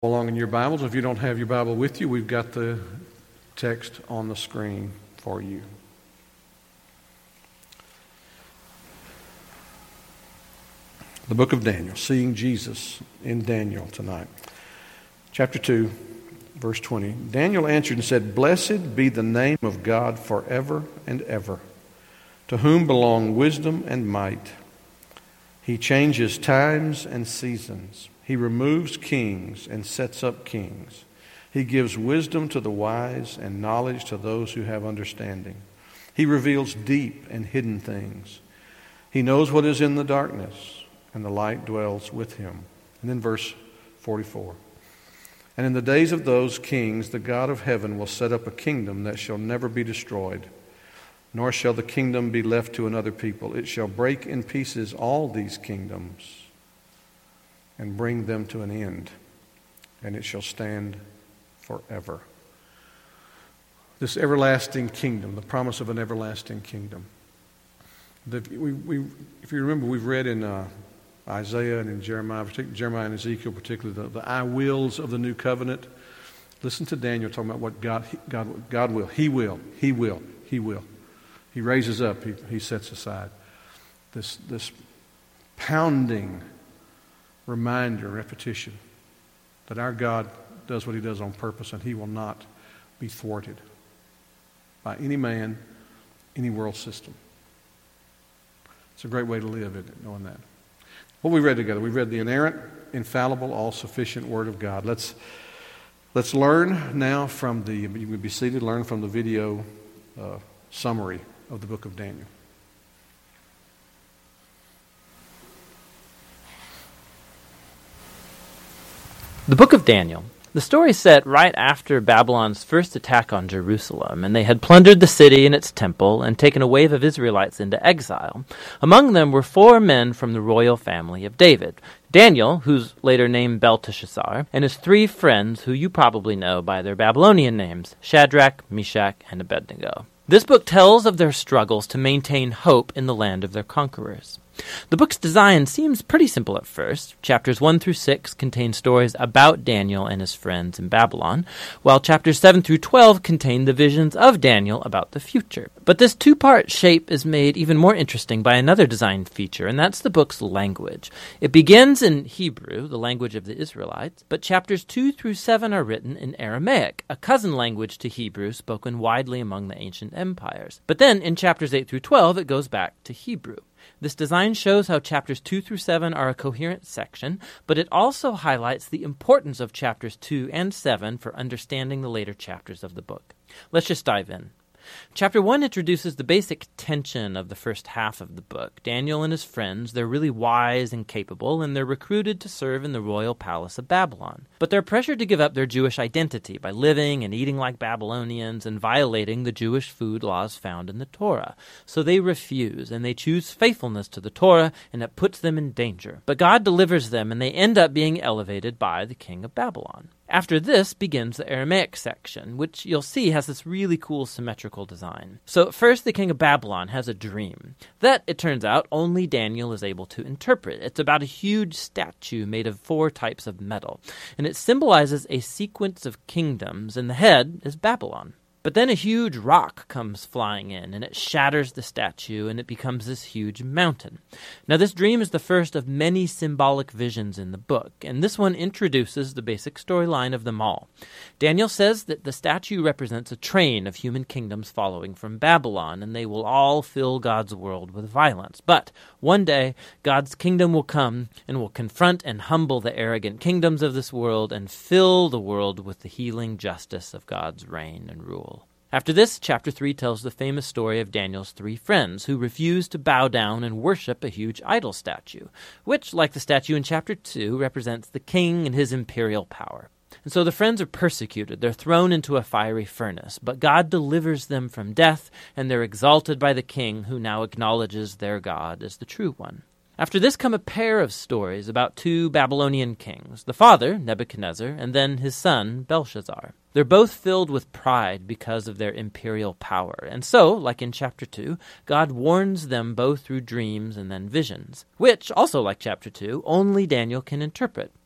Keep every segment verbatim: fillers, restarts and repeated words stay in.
Along in your Bibles. If you don't have your Bible with you, we've got the text on the screen for you. The book of Daniel, seeing Jesus in Daniel tonight. Chapter two, verse twenty. Daniel answered and said, "Blessed be the name of God forever and ever, to whom belong wisdom and might. He changes times and seasons. He removes kings and sets up kings. He gives wisdom to the wise and knowledge to those who have understanding. He reveals deep and hidden things. He knows what is in the darkness, and the light dwells with him." And then verse forty-four. "And in the days of those kings, the God of heaven will set up a kingdom that shall never be destroyed, nor shall the kingdom be left to another people. It shall break in pieces all these kingdoms and bring them to an end, and it shall stand forever." This everlasting kingdom, the promise of an everlasting kingdom. The, we, we, if you remember, we've read in uh, Isaiah and in Jeremiah, particularly Jeremiah and Ezekiel, particularly the, the "I wills" of the new covenant. Listen to Daniel talking about what God, God, God will. He will. He will. He will. He raises up. He, he sets aside. This, this pounding reminder, repetition, that our God does what He does on purpose, and He will not be thwarted by any man, any world system. It's a great way to live, isn't it, knowing that? What we read together, we read the inerrant, infallible, all-sufficient Word of God. Let's let's learn now from the, you can be seated, learn from the video uh, summary of the book of Daniel. The book of Daniel. The story is set right after Babylon's first attack on Jerusalem, and they had plundered the city and its temple and taken a wave of Israelites into exile. Among them were four men from the royal family of David: Daniel, who's later named Belteshazzar, and his three friends who you probably know by their Babylonian names, Shadrach, Meshach, and Abednego. This book tells of their struggles to maintain hope in the land of their conquerors. The book's design seems pretty simple at first. Chapters one through six contain stories about Daniel and his friends in Babylon, while chapters seven through twelve contain the visions of Daniel about the future. But this two-part shape is made even more interesting by another design feature, and that's the book's language. It begins in Hebrew, the language of the Israelites, but chapters two through seven are written in Aramaic, a cousin language to Hebrew spoken widely among the ancient empires. But then in chapters eight through twelve, it goes back to Hebrew. This design shows how chapters two through seven are a coherent section, but it also highlights the importance of chapters two and seven for understanding the later chapters of the book. Let's just dive in. Chapter one introduces the basic tension of the first half of the book. Daniel and his friends, they're really wise and capable, and they're recruited to serve in the royal palace of Babylon. But they're pressured to give up their Jewish identity by living and eating like Babylonians and violating the Jewish food laws found in the Torah. So they refuse, and they choose faithfulness to the Torah, and it puts them in danger. But God delivers them, and they end up being elevated by the king of Babylon. After this begins the Aramaic section, which you'll see has this really cool symmetrical design. So first, the king of Babylon has a dream that, it turns out, only Daniel is able to interpret. It's about a huge statue made of four types of metal, and it symbolizes a sequence of kingdoms, and the head is Babylon. But then a huge rock comes flying in, and it shatters the statue, and it becomes this huge mountain. Now, this dream is the first of many symbolic visions in the book, and this one introduces the basic storyline of them all. Daniel says that the statue represents a train of human kingdoms following from Babylon, and they will all fill God's world with violence. But one day, God's kingdom will come and will confront and humble the arrogant kingdoms of this world and fill the world with the healing justice of God's reign and rule. After this, chapter three tells the famous story of Daniel's three friends who refuse to bow down and worship a huge idol statue, which, like the statue in chapter two, represents the king and his imperial power. And so the friends are persecuted. They're thrown into a fiery furnace, but God delivers them from death, and they're exalted by the king, who now acknowledges their God as the true one. After this come a pair of stories about two Babylonian kings, the father, Nebuchadnezzar, and then his son, Belshazzar. They're both filled with pride because of their imperial power. And so, like in chapter two, God warns them both through dreams and then visions, which, also like chapter two, only Daniel can interpret.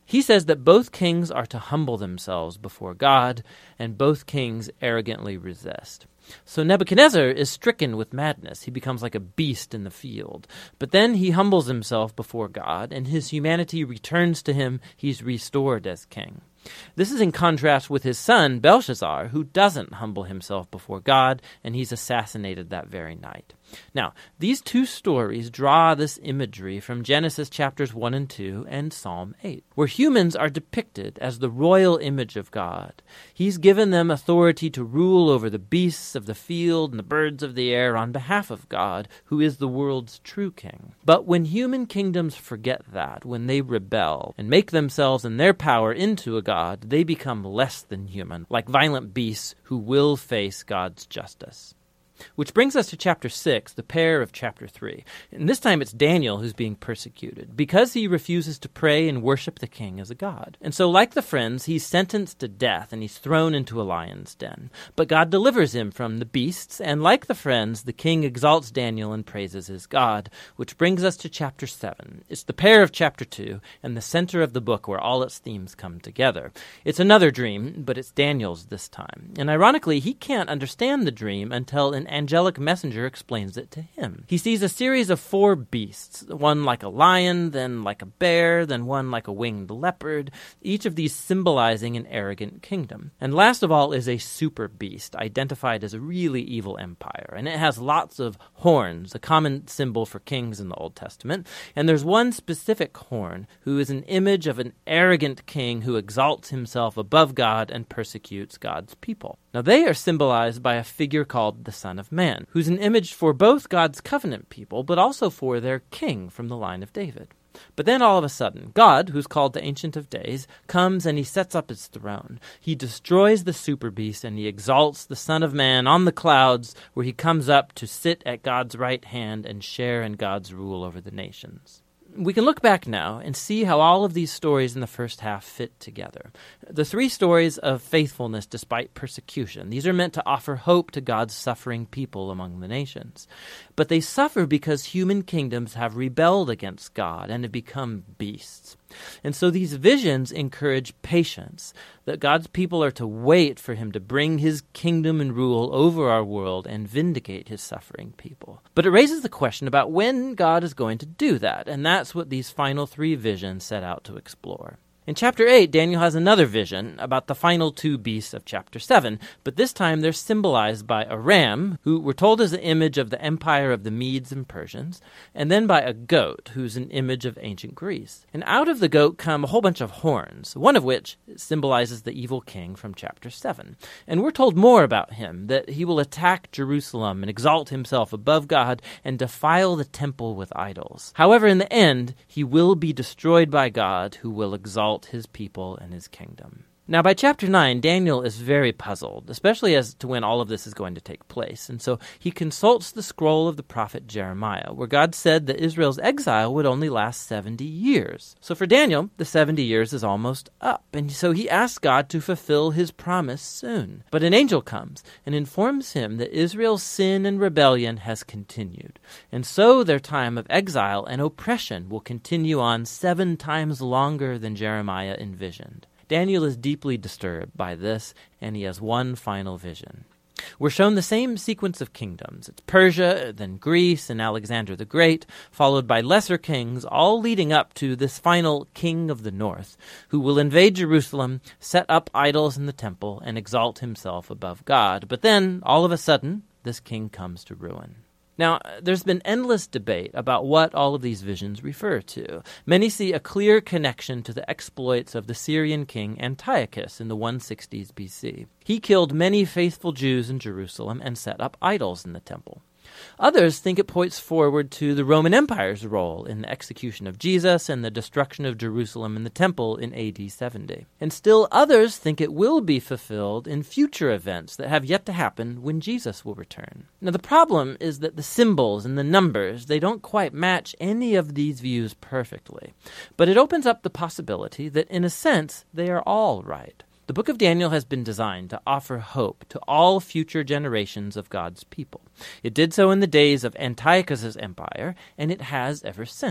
He says that both kings are to humble themselves before God, and both kings arrogantly resist. So Nebuchadnezzar is stricken with madness. He becomes like a beast in the field. But then he humbles himself before God, and his humanity returns to him. He's restored as king. This is in contrast with his son, Belshazzar, who doesn't humble himself before God, and he's assassinated that very night. Now, these two stories draw this imagery from Genesis chapters one and two and Psalm eight, where humans are depicted as the royal image of God. He's given them authority to rule over the beasts of the field and the birds of the air on behalf of God, who is the world's true king. But when human kingdoms forget that, when they rebel and make themselves and their power into a god, they become less than human, like violent beasts who will face God's justice. Which brings us to chapter six, the pair of chapter three. And this time it's Daniel who's being persecuted because he refuses to pray and worship the king as a god. And so like the friends, he's sentenced to death and he's thrown into a lion's den. But God delivers him from the beasts, and like the friends, the king exalts Daniel and praises his God. Which brings us to chapter seven. It's the pair of chapter two and the center of the book where all its themes come together. It's another dream, but it's Daniel's this time. And ironically, he can't understand the dream until an angelic messenger explains it to him. He sees a series of four beasts, one like a lion, then like a bear, then one like a winged leopard, each of these symbolizing an arrogant kingdom. And last of all is a super beast, identified as a really evil empire. And it has lots of horns, a common symbol for kings in the Old Testament. And there's one specific horn who is an image of an arrogant king who exalts himself above God and persecutes God's people. Now they are symbolized by a figure called the Son of Man, who's an image for both God's covenant people, but also for their king from the line of David. But then all of a sudden, God, who's called the Ancient of Days, comes and he sets up his throne. He destroys the super beast and he exalts the Son of Man on the clouds, where he comes up to sit at God's right hand and share in God's rule over the nations. We can look back now and see how all of these stories in the first half fit together. The three stories of faithfulness despite persecution, these are meant to offer hope to God's suffering people among the nations. But they suffer because human kingdoms have rebelled against God and have become beasts. And so these visions encourage patience, that God's people are to wait for him to bring his kingdom and rule over our world and vindicate his suffering people. But it raises the question about when God is going to do that, and that's what these final three visions set out to explore. In chapter eight, Daniel has another vision about the final two beasts of chapter seven, but this time they're symbolized by a ram, who we're told is the image of the empire of the Medes and Persians, and then by a goat, who's an image of ancient Greece. And out of the goat come a whole bunch of horns, one of which symbolizes the evil king from chapter seven. And we're told more about him, that he will attack Jerusalem and exalt himself above God and defile the temple with idols. However, in the end, he will be destroyed by God, who will exalt his people and his kingdom. Now, by chapter nine, Daniel is very puzzled, especially as to when all of this is going to take place. And so he consults the scroll of the prophet Jeremiah, where God said that Israel's exile would only last seventy years. So for Daniel, the seventy years is almost up. And so he asks God to fulfill his promise soon. But an angel comes and informs him that Israel's sin and rebellion has continued. And so their time of exile and oppression will continue on seven times longer than Jeremiah envisioned. Daniel is deeply disturbed by this, and he has one final vision. We're shown the same sequence of kingdoms. It's Persia, then Greece, and Alexander the Great, followed by lesser kings, all leading up to this final king of the north, who will invade Jerusalem, set up idols in the temple, and exalt himself above God. But then, all of a sudden, this king comes to ruin. Now, there's been endless debate about what all of these visions refer to. Many see a clear connection to the exploits of the Syrian king Antiochus in the one sixties B C. He killed many faithful Jews in Jerusalem and set up idols in the temple. Others think it points forward to the Roman Empire's role in the execution of Jesus and the destruction of Jerusalem and the temple in A D seventy. And still others think it will be fulfilled in future events that have yet to happen when Jesus will return. Now the problem is that the symbols and the numbers, they don't quite match any of these views perfectly. But it opens up the possibility that in a sense they are all right. The book of Daniel has been designed to offer hope to all future generations of God's people. It did so in the days of Antiochus' empire, and it has ever since.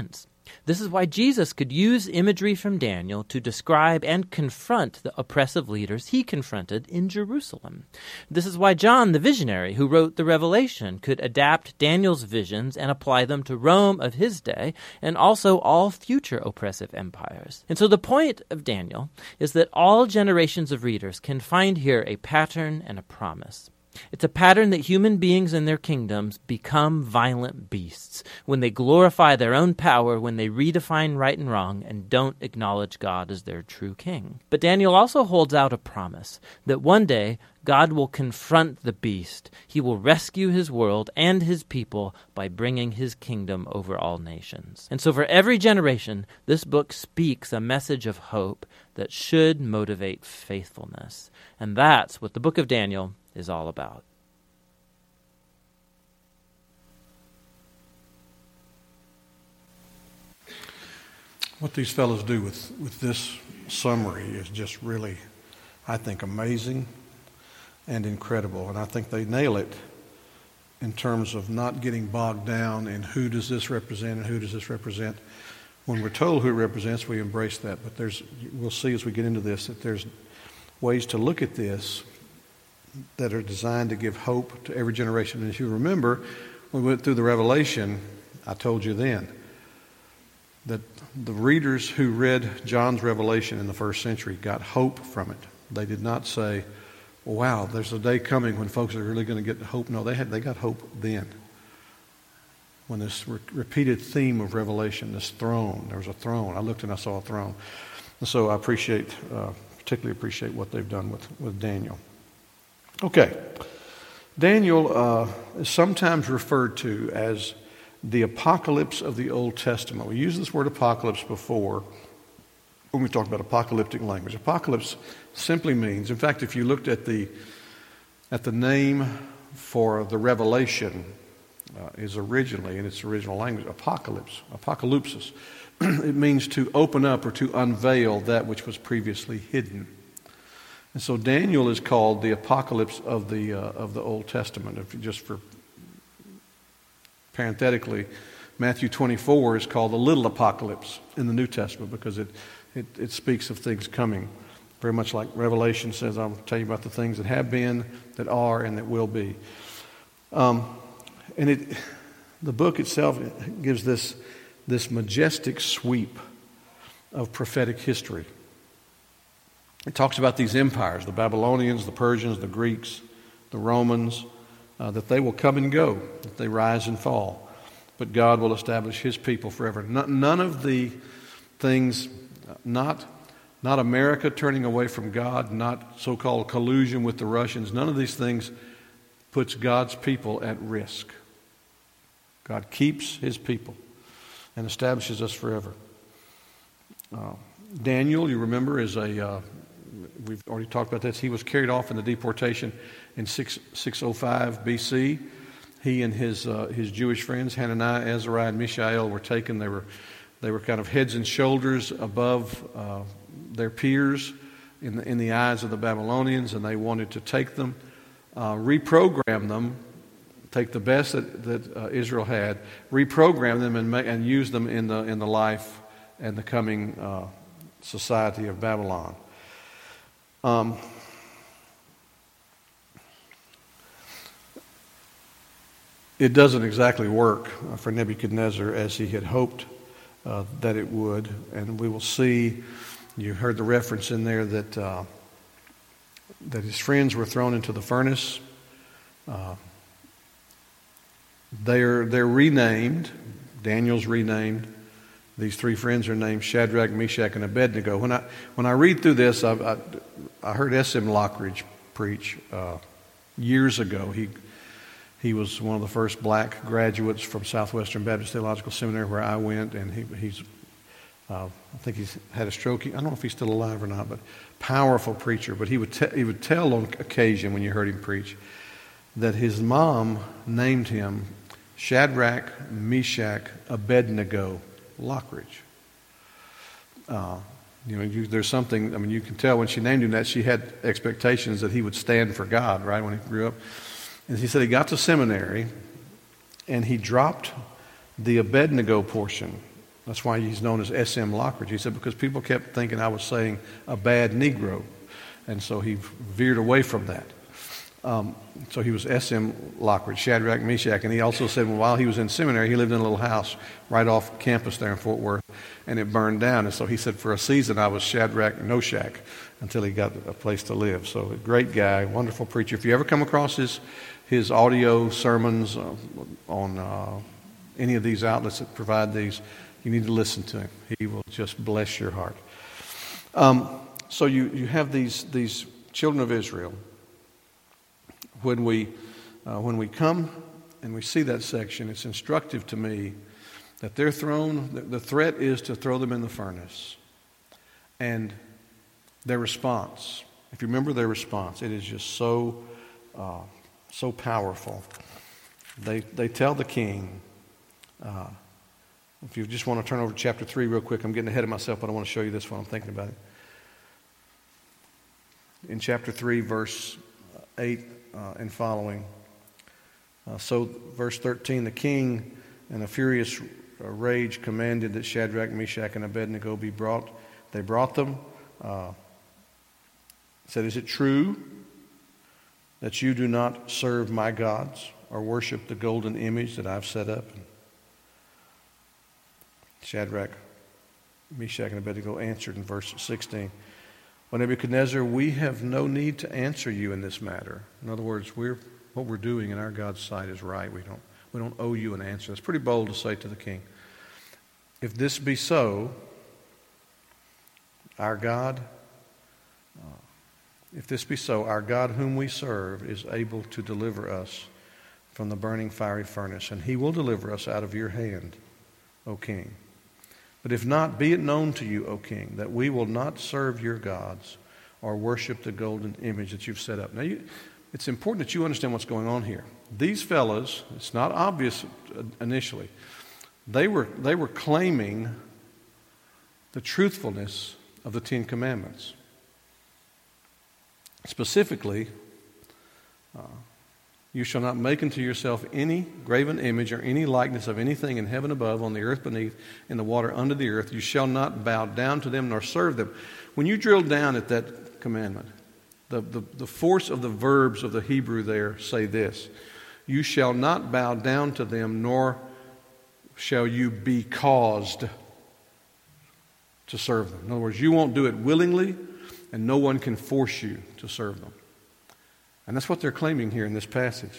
This is why Jesus could use imagery from Daniel to describe and confront the oppressive leaders he confronted in Jerusalem. This is why John, the visionary who wrote the Revelation, could adapt Daniel's visions and apply them to Rome of his day and also all future oppressive empires. And so the point of Daniel is that all generations of readers can find here a pattern and a promise. It's a pattern that human beings and their kingdoms become violent beasts when they glorify their own power, when they redefine right and wrong, and don't acknowledge God as their true king. But Daniel also holds out a promise that one day God will confront the beast. He will rescue his world and his people by bringing his kingdom over all nations. And so for every generation, this book speaks a message of hope that should motivate faithfulness. And that's what the book of Daniel is all about. What these fellows do with, with this summary is just really, I think, amazing and incredible. And I think they nail it in terms of not getting bogged down in who does this represent and who does this represent. When we're told who it represents, we embrace that. But there's, we'll see as we get into this that there's ways to look at this that are designed to give hope to every generation. And if you remember, when we went through the Revelation, I told you then that the readers who read John's Revelation in the first century got hope from it. They did not say, well, wow, there's a day coming when folks are really going to get hope. No, they had they got hope then. When this re- repeated theme of Revelation, this throne, there was a throne. I looked and I saw a throne. And so I appreciate, uh, particularly appreciate what they've done with, with Daniel. Okay, Daniel uh, is sometimes referred to as the apocalypse of the Old Testament. We used this word apocalypse before when we talked about apocalyptic language. Apocalypse simply means, in fact, if you looked at the at the name for the Revelation, uh, is originally in its original language apocalypse, apocalypsis. It means to open up or to unveil that which was previously hidden. And so Daniel is called the apocalypse of the uh, of the Old Testament. If you just for parenthetically, Matthew twenty-four is called the little apocalypse in the New Testament because it it, it speaks of things coming, very much like Revelation says. I'll tell you about the things that have been, that are, and that will be. Um, and it the book itself gives this this majestic sweep of prophetic history. It talks about these empires, the Babylonians, the Persians, the Greeks, the Romans, uh, that they will come and go, that they rise and fall. But God will establish His people forever. None, none of the things, not, not America turning away from God, not so-called collusion with the Russians, none of these things puts God's people at risk. God keeps His people and establishes us forever. Uh, Daniel, you remember, is a... Uh, We've already talked about this. He was carried off in the deportation in six oh five B C. He and his uh, his Jewish friends, Hananiah, Azariah, and Mishael, were taken. They were they were kind of heads and shoulders above uh, their peers in the in the eyes of the Babylonians, and they wanted to take them, uh, reprogram them, take the best that that uh, Israel had, reprogram them, and make, and use them in the in the life and the coming uh, society of Babylon. Um, it doesn't exactly work for Nebuchadnezzar as he had hoped uh, that it would, and we will see. You heard the reference in there that uh, that his friends were thrown into the furnace. Uh, they're they're renamed. Daniel's renamed. These three friends are named Shadrach, Meshach, and Abednego. When I when I read through this, I I, I heard S M Lockridge preach uh, years ago. He he was one of the first black graduates from Southwestern Baptist Theological Seminary, where I went, and he he's uh, I think he's had a stroke. I don't know if he's still alive or not, but powerful preacher. But he would te- he would tell on occasion when you heard him preach that his mom named him Shadrach, Meshach, Abednego Lockridge. Uh, you know, you, there's something, I mean, you can tell when she named him that she had expectations that he would stand for God, right, when he grew up. And he said he got to seminary and he dropped the Abednego portion That's why he's known as S M Lockridge. He said, because people kept thinking I was saying a bad Negro. And so he veered away from that. Um, so he was S M Lockridge, Shadrach, Meshach. And he also said, well, while he was in seminary, he lived in a little house right off campus there in Fort Worth, and it burned down. And so he said, for a season, I was Shadrach Noshach until he got a place to live. So a great guy, wonderful preacher. If you ever come across his, his audio sermons uh, on uh, any of these outlets that provide these, you need to listen to him. He will just bless your heart. Um, so you, you have these, these children of Israel. When we, uh, when we come and we see that section, it's instructive to me that they're thrown, the, the threat is to throw them in the furnace. And their response, if you remember their response, it is just so, uh, so powerful. They, they tell the king, uh, if you just want to turn over to chapter three real quick, I'm getting ahead of myself, but I want to show you this while I'm thinking about it. In chapter three, verse eight uh, and following. Uh, so, verse thirteen, the king in a furious rage commanded that Shadrach, Meshach, and Abednego be brought. They brought them. Uh, said, is it true that you do not serve my gods or worship the golden image that I've set up? And Shadrach, Meshach, and Abednego answered in verse sixteen, well, Nebuchadnezzar, we have no need to answer you in this matter. In other words, we're what we're doing in our God's sight is right. We don't we don't owe you an answer. It's pretty bold to say to the king, if this be so, our God, uh, if this be so, our God whom we serve is able to deliver us from the burning fiery furnace, and he will deliver us out of your hand, O king. But if not, be it known to you, O king, that we will not serve your gods or worship the golden image that you've set up. Now, you, it's important that you understand what's going on here. These fellows, it's not obvious initially, they were, they were claiming the truthfulness of the Ten Commandments. Specifically, uh, you shall not make unto yourself any graven image or any likeness of anything in heaven above, on the earth beneath, in the water under the earth. You shall not bow down to them nor serve them. When you drill down at that commandment, the, the, the force of the verbs of the Hebrew there say this: you shall not bow down to them, nor shall you be caused to serve them. In other words, you won't do it willingly, and no one can force you to serve them. And that's what they're claiming here in this passage.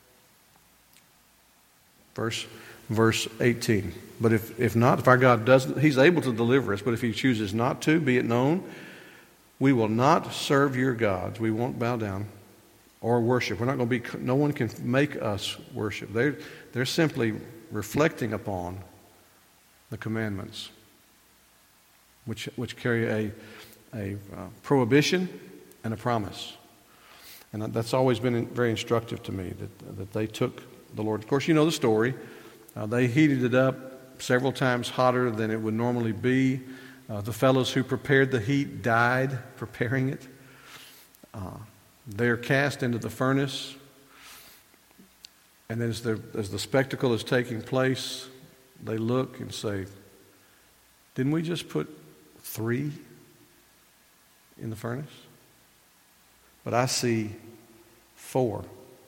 Verse, verse eighteen. But if, if not, if our God doesn't, he's able to deliver us. But if he chooses not to, be it known, we will not serve your gods. We won't bow down or worship. We're not going to be, no one can make us worship. They're, they're simply reflecting upon the commandments, which, which carry a, a uh, prohibition and a promise. And that's always been very instructive to me, that, that they took the Lord. Of course, you know the story. Uh, they heated it up several times hotter than it would normally be. Uh, the fellows who prepared the heat died preparing it. Uh, they're cast into the furnace. And then as, as the spectacle is taking place, they look and say, didn't we just put three in the furnace? But I see four.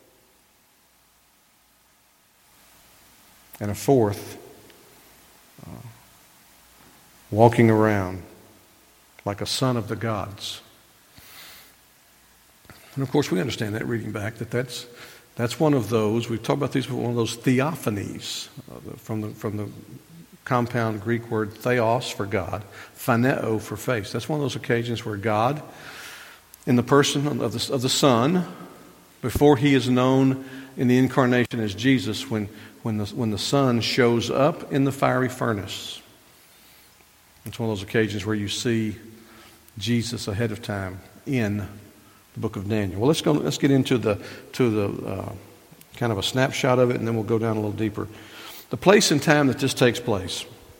And a fourth uh, walking around like a son of the gods. And of course we understand that reading back, that that's, that's one of those, we've talked about these before, one of those theophanies uh, from the, from the compound Greek word theos for God, phaneo for face. That's one of those occasions where God, in the person of the, of the Son, before he is known in the incarnation as Jesus, when, when, the, when the Son shows up in the fiery furnace. It's one of those occasions where you see Jesus ahead of time in the book of Daniel. Well, let's go. Let's get into the to the uh, kind of a snapshot of it, and then we'll go down a little deeper. The place and time that this takes place.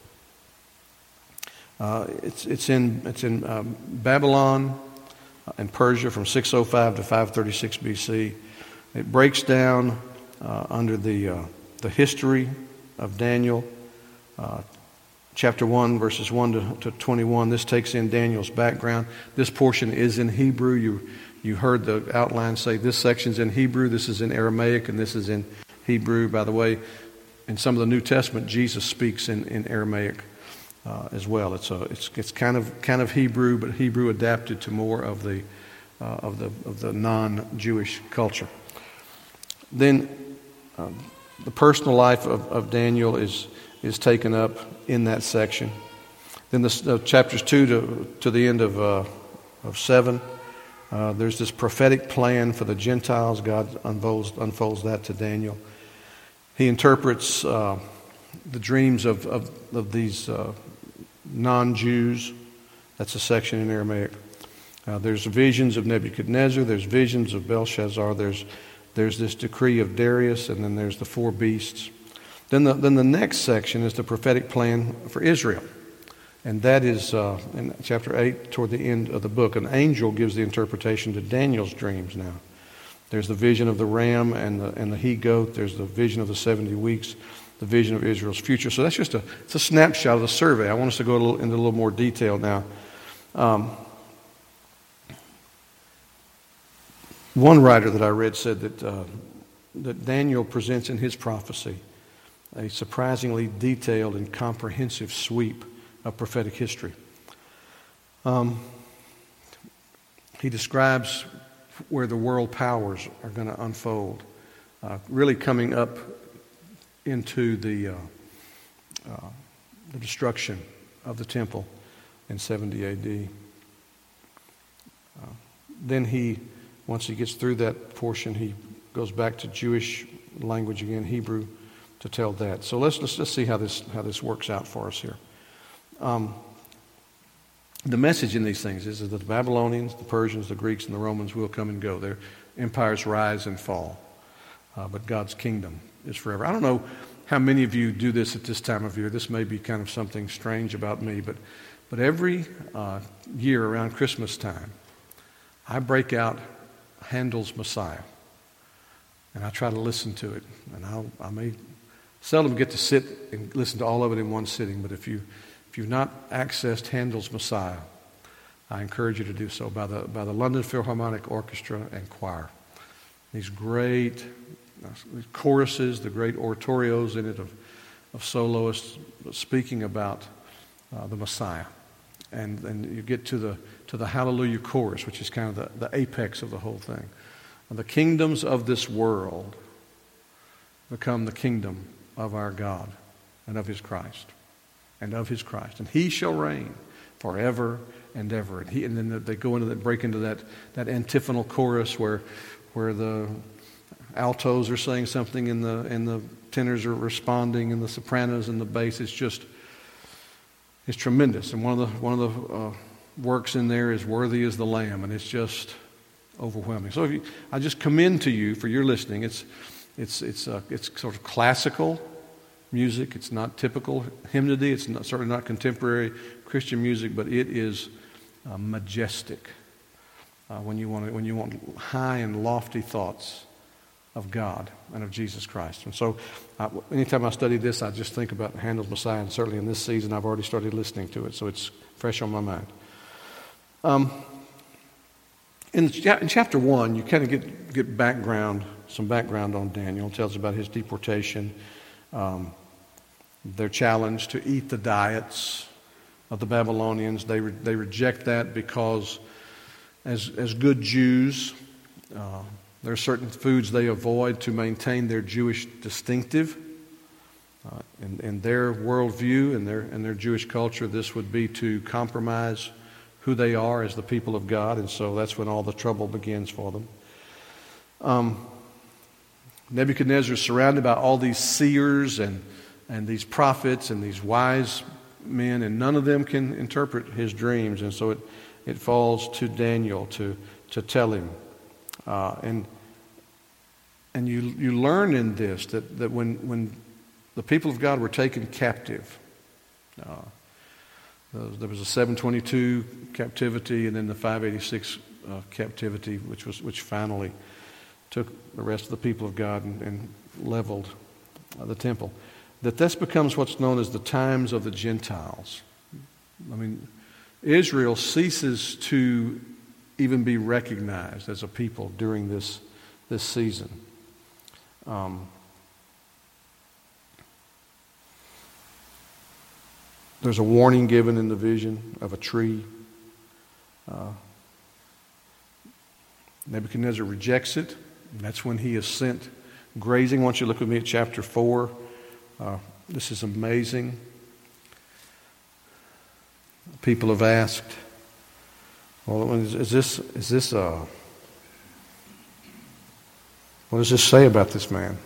Uh, it's it's in it's in um, Babylon and Persia from six oh five to five thirty-six B C. It breaks down uh, under the uh, the history of Daniel, uh, chapter one, verses one to, to twenty-one. This takes in Daniel's background. This portion is in Hebrew. You you heard the outline say this section's in Hebrew, this is in Aramaic, and this is in Hebrew. By the way, in some of the New Testament, Jesus speaks in, in Aramaic uh, as well. It's a it's it's kind of kind of Hebrew, but Hebrew adapted to more of the uh, of the of the non-Jewish culture. Then um, the personal life of, of Daniel is is taken up in that section. Then the uh, chapters two to to the end of uh, of seven. Uh, there's this prophetic plan for the Gentiles. God unfolds, unfolds that to Daniel. He interprets uh, the dreams of, of, of these uh, non-Jews. That's a section in Aramaic. Uh, there's visions of Nebuchadnezzar. There's visions of Belshazzar. There's there's this decree of Darius, and then there's the four beasts. Then the then the next section is the prophetic plan for Israel. And that is uh, in chapter eight, toward the end of the book. An angel gives the interpretation to Daniel's dreams now. There's the vision of the ram and the, and the he-goat. There's the vision of the seventy weeks, the vision of Israel's future. So that's just a, it's a snapshot of the survey. I want us to go a little, into a little more detail now. Um, one writer that I read said that, uh, that Daniel presents in his prophecy a surprisingly detailed and comprehensive sweep of prophetic history. Um, he describes where the world powers are going to unfold, uh, really coming up into the uh, uh, the destruction of the temple in seventy A D. Uh, then he, once he gets through that portion, he goes back to Jewish language again, Hebrew, to tell that. So let's let's just see how this how this works out for us here. Um, the message in these things is that the Babylonians, the Persians, the Greeks, and the Romans will come and go. Their empires rise and fall. Uh, but God's kingdom is forever. I don't know how many of you do this at this time of year. This may be kind of something strange about me, but, but every uh, year around Christmas time, I break out Handel's Messiah. And I try to listen to it. And I'll, I may seldom get to sit and listen to all of it in one sitting, but if you If you've not accessed Handel's Messiah, I encourage you to do so by the by the London Philharmonic Orchestra and Choir. These great choruses, the great oratorios in it of, of soloists speaking about uh, the Messiah. And and you get to the to the Hallelujah chorus, which is kind of the, the apex of the whole thing. And the kingdoms of this world become the kingdom of our God and of His Christ. And of His Christ, and He shall reign forever and ever. And he, and then they go into that, break into that that antiphonal chorus where where the altos are saying something, and the and the tenors are responding, and the sopranos and the bass. It's just it's tremendous. And one of the one of the uh, works in there is "Worthy is the Lamb," and it's just overwhelming. So if you, I just commend to you for your listening. It's it's it's uh, it's sort of classical music. It's not typical hymnody. It's not, certainly not contemporary Christian music, but it is uh, majestic. Uh, when you want to, when you want high and lofty thoughts of God and of Jesus Christ. And so, uh, anytime I study this, I just think about Handel's Messiah, and certainly in this season, I've already started listening to it, so it's fresh on my mind. Um, in, in chapter one, you kind of get get background, some background on Daniel. It tells about his deportation. Um, they're challenged to eat the diets of the Babylonians. They re- they reject that because, as as good Jews, uh, there are certain foods they avoid to maintain their Jewish distinctive. Uh, in, in their worldview and their and their Jewish culture, this would be to compromise who they are as the people of God, and so that's when all the trouble begins for them. Um, Nebuchadnezzar is surrounded by all these seers and, and these prophets and these wise men, and none of them can interpret his dreams. And so it, it falls to Daniel to, to tell him. Uh, and and you you learn in this that, that when, when the people of God were taken captive, uh, there was a seven twenty-two captivity, and then the five eighty-six uh, captivity, which was which finally took the rest of the people of God and, and leveled uh, the temple. that this becomes what's known as the times of the Gentiles. I mean, Israel ceases to even be recognized as a people during this, this season. Um, there's a warning given in the vision of a tree. Uh, Nebuchadnezzar rejects it. And that's when he is sent grazing. I want you to look with me at chapter four. Uh, this is amazing. People have asked, well, is, is this, is this, uh, what does this say about this man?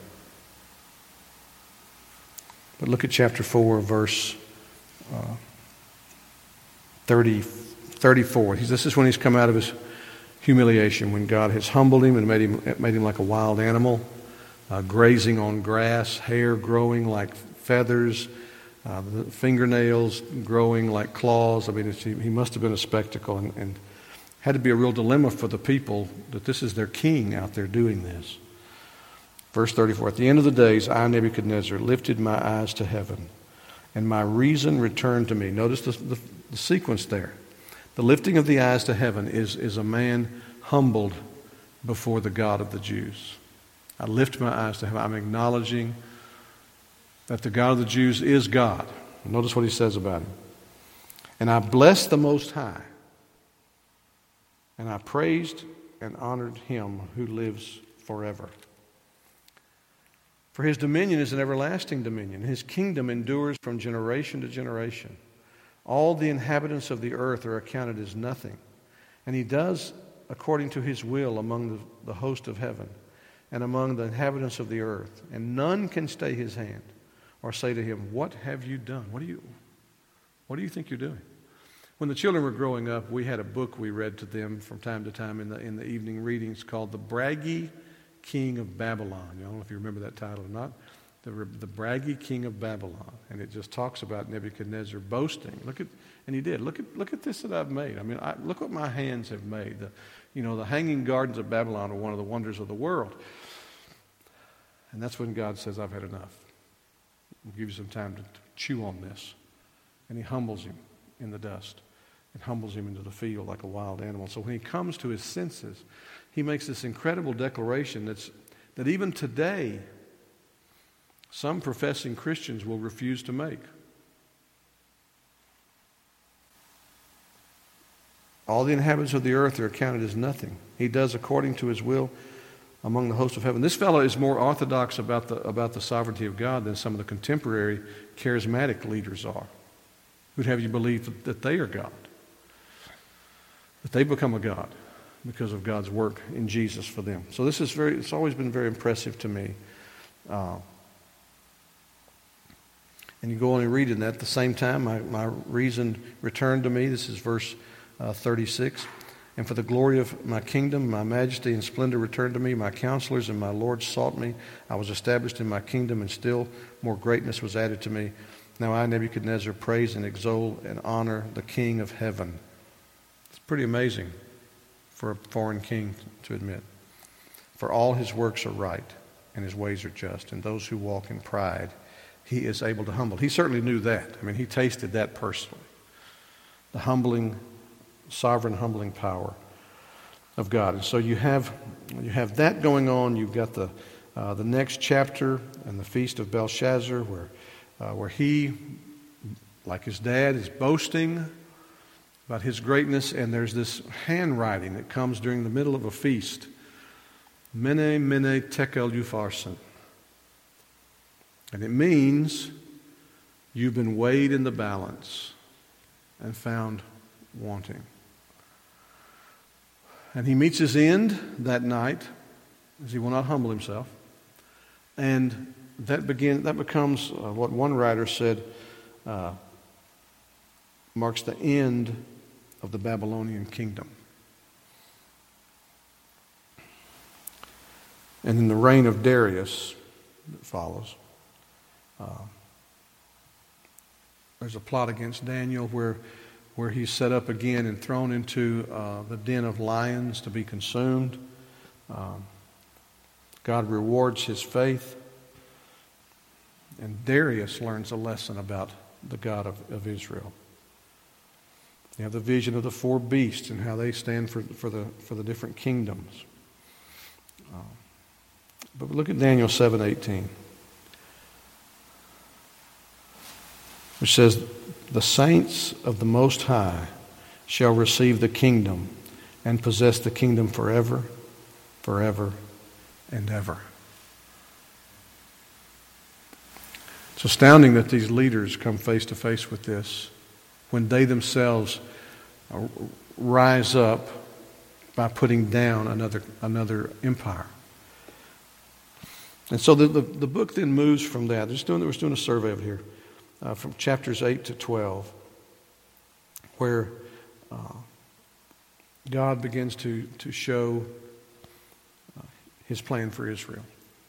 But look at chapter four, verse uh, thirty, thirty-four. He's, this is when he's come out of his humiliation, when God has humbled him and made him, made him like a wild animal, uh, grazing on grass, hair growing like feathers, uh, the fingernails growing like claws. I mean, it's, he must have been a spectacle, and, and had to be a real dilemma for the people that this is their king out there doing this. Verse thirty-four, at the end of the days, I, Nebuchadnezzar, lifted my eyes to heaven, and my reason returned to me. Notice the, the, the sequence there. The lifting of the eyes to heaven is, is a man humbled before the God of the Jews. I lift my eyes to heaven. I'm acknowledging that the God of the Jews is God. Notice what he says about him. And I blessed the Most High, and I praised and honored him who lives forever. For his dominion is an everlasting dominion. His kingdom endures from generation to generation. All the inhabitants of the earth are accounted as nothing. And he does according to his will among the, the host of heaven and among the inhabitants of the earth. And none can stay his hand or say to him, what have you done? What do you, what do you think you're doing? When the children were growing up, we had a book we read to them from time to time in the, in the evening readings called The Braggy King of Babylon. I don't know if you remember that title or not. The, the braggy king of Babylon, and it just talks about Nebuchadnezzar boasting. Look at, and he did. Look at, look at this that I've made. I mean, I, look what my hands have made. The, you know, the hanging gardens of Babylon are one of the wonders of the world. And that's when God says, "I've had enough. I'll give you some time to, to chew on this." And He humbles him in the dust, and humbles him into the field like a wild animal. So when he comes to his senses, he makes this incredible declaration that's that even today, some professing Christians will refuse to make. All the inhabitants of the earth are accounted as nothing. He does according to his will among the hosts of heaven. This fellow is more orthodox about the, about the sovereignty of God than some of the contemporary charismatic leaders are, who'd have you believe that, that they are God, that they become a God because of God's work in Jesus for them. So this is very, it's always been very impressive to me. Uh, And you go on and read it, and at the same time, my, my reason returned to me. This is verse uh, thirty-six. And for the glory of my kingdom, my majesty and splendor returned to me. My counselors and my lords sought me. I was established in my kingdom, and still more greatness was added to me. Now I, Nebuchadnezzar, praise and exalt and honor the King of heaven. It's pretty amazing for a foreign king to admit. For all his works are right, and his ways are just, and those who walk in pride He is able to humble. He certainly knew that. I mean, he tasted that personally. The humbling, sovereign humbling power of God. And so you have you have that going on. You've got the uh, the next chapter and the feast of Belshazzar, where uh, where he, like his dad, is boasting about his greatness. And there's this handwriting that comes during the middle of a feast. Mene, mene, tekel upharsin. And it means you've been weighed in the balance and found wanting. And he meets his end that night, as he will not humble himself. And that begin that becomes uh, what one writer said uh, marks the end of the Babylonian kingdom. And in the reign of Darius that follows, Uh, there's a plot against Daniel where where he's set up again and thrown into uh, the den of lions to be consumed. Um, God rewards his faith, and Darius learns a lesson about the God of, of Israel. You have the vision of the four beasts and how they stand for, for, the, for the different kingdoms. Uh, but look at Daniel seven eighteen, which says, "The saints of the Most High shall receive the kingdom and possess the kingdom forever, forever, and ever." It's astounding that these leaders come face to face with this when they themselves rise up by putting down another another empire. And so the, the, the book then moves from that. Just doing, we're doing a survey of here, uh, from chapters eight to twelve, where uh, God begins to, to show uh, His plan for Israel.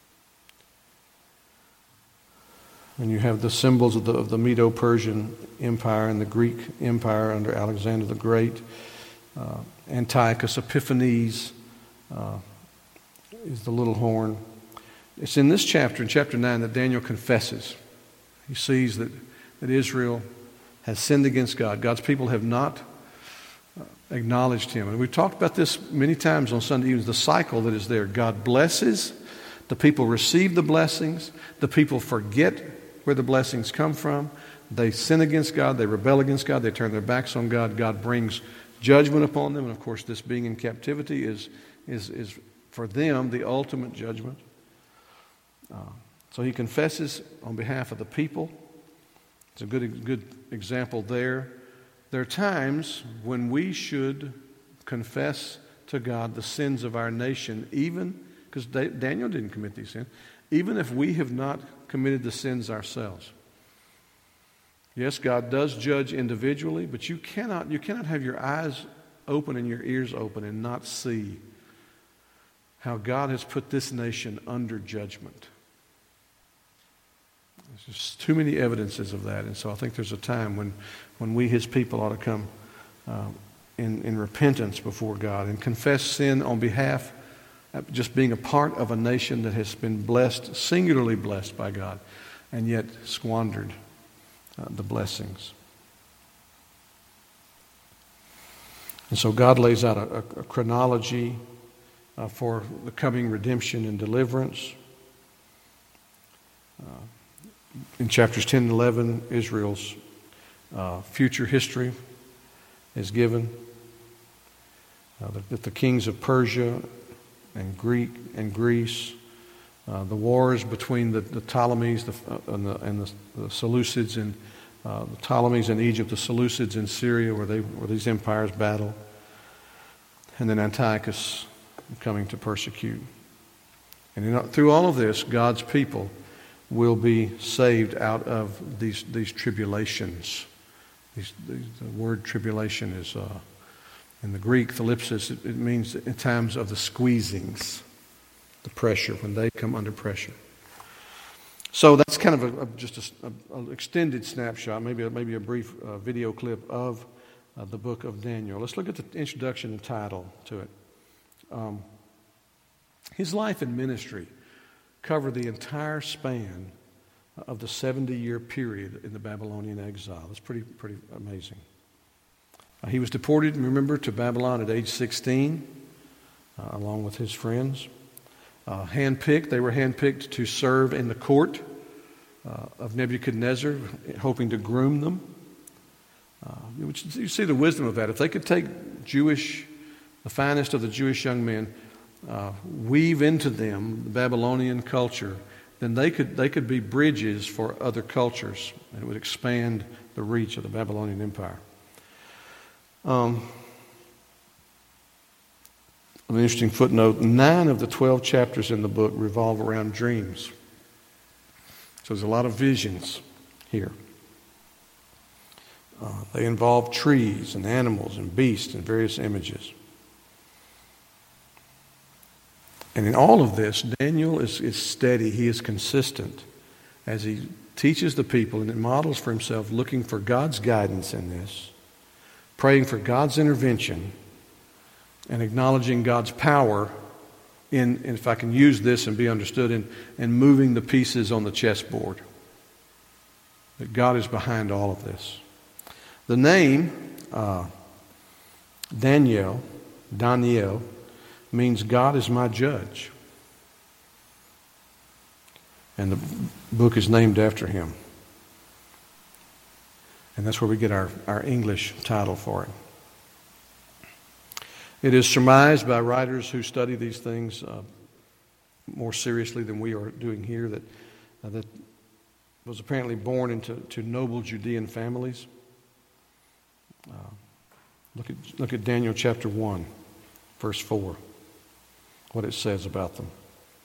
And you have the symbols of the, of the Medo-Persian Empire and the Greek Empire under Alexander the Great. Uh, Antiochus Epiphanes uh, is the little horn. It's in this chapter, in chapter nine, that Daniel confesses. He sees that, that Israel has sinned against God. God's people have not uh, acknowledged Him. And we've talked about this many times on Sunday evenings, the cycle that is there. God blesses, the people receive the blessings, the people forget where the blessings come from. They sin against God, they rebel against God, they turn their backs on God. God brings judgment upon them. And of course, this being in captivity is, is, is for them the ultimate judgment. Uh, so he confesses on behalf of the people. It's a good, good example there. There are times when we should confess to God the sins of our nation, even because Daniel didn't commit these sins, even if we have not committed the sins ourselves. Yes, God does judge individually, but you cannot, you cannot have your eyes open and your ears open and not see how God has put this nation under judgment. There's just too many evidences of that, and so I think there's a time when, when we, His people, ought to come uh, in, in repentance before God and confess sin on behalf of just being a part of a nation that has been blessed, singularly blessed by God, and yet squandered uh, the blessings. And so God lays out a, a chronology uh, for the coming redemption and deliverance. Uh, in chapters ten and eleven, Israel's uh, future history is given. Uh, that the kings of Persia and Greek and Greece, uh, the wars between the, the Ptolemies the, uh, and, the, and the, the Seleucids and uh, the Ptolemies in Egypt, the Seleucids in Syria, where they where these empires battle, and then Antiochus coming to persecute. And in, through all of this, God's people will be saved out of these these tribulations. These, these, the word tribulation is. Uh, In the Greek, thalipsis, it, it means in times of the squeezings, the pressure, when they come under pressure. So that's kind of a, a, just an extended snapshot, maybe a, maybe a brief uh, video clip of uh, the book of Daniel. Let's look at the introduction and title to it. Um, his life and ministry cover the entire span of the seventy-year period in the Babylonian exile. That's pretty pretty amazing. Uh, he was deported, remember, to Babylon at age sixteen, uh, along with his friends. Uh, handpicked, they were handpicked to serve in the court uh, of Nebuchadnezzar, hoping to groom them. Uh, you see the wisdom of that. If they could take Jewish, the finest of the Jewish young men, uh, weave into them the Babylonian culture, then they could they could be bridges for other cultures, and it would expand the reach of the Babylonian Empire. Um, an interesting footnote, nine of the twelve chapters in the book revolve around dreams. So there's a lot of visions here. Uh, they involve trees and animals and beasts and various images. And in all of this, Daniel is, is steady. He is consistent as he teaches the people and models for himself, looking for God's guidance in this, praying for God's intervention, and acknowledging God's power in, if I can use this and be understood, in, in moving the pieces on the chessboard. that God is behind all of this. The name uh, Daniel, Daniel, means God is my judge. And the book is named after him. And that's where we get our, our English title for it. It is surmised by writers who study these things uh, more seriously than we are doing here that uh, that was apparently born into to noble Judean families. Uh, look at look at Daniel chapter one, verse four. What it says about them.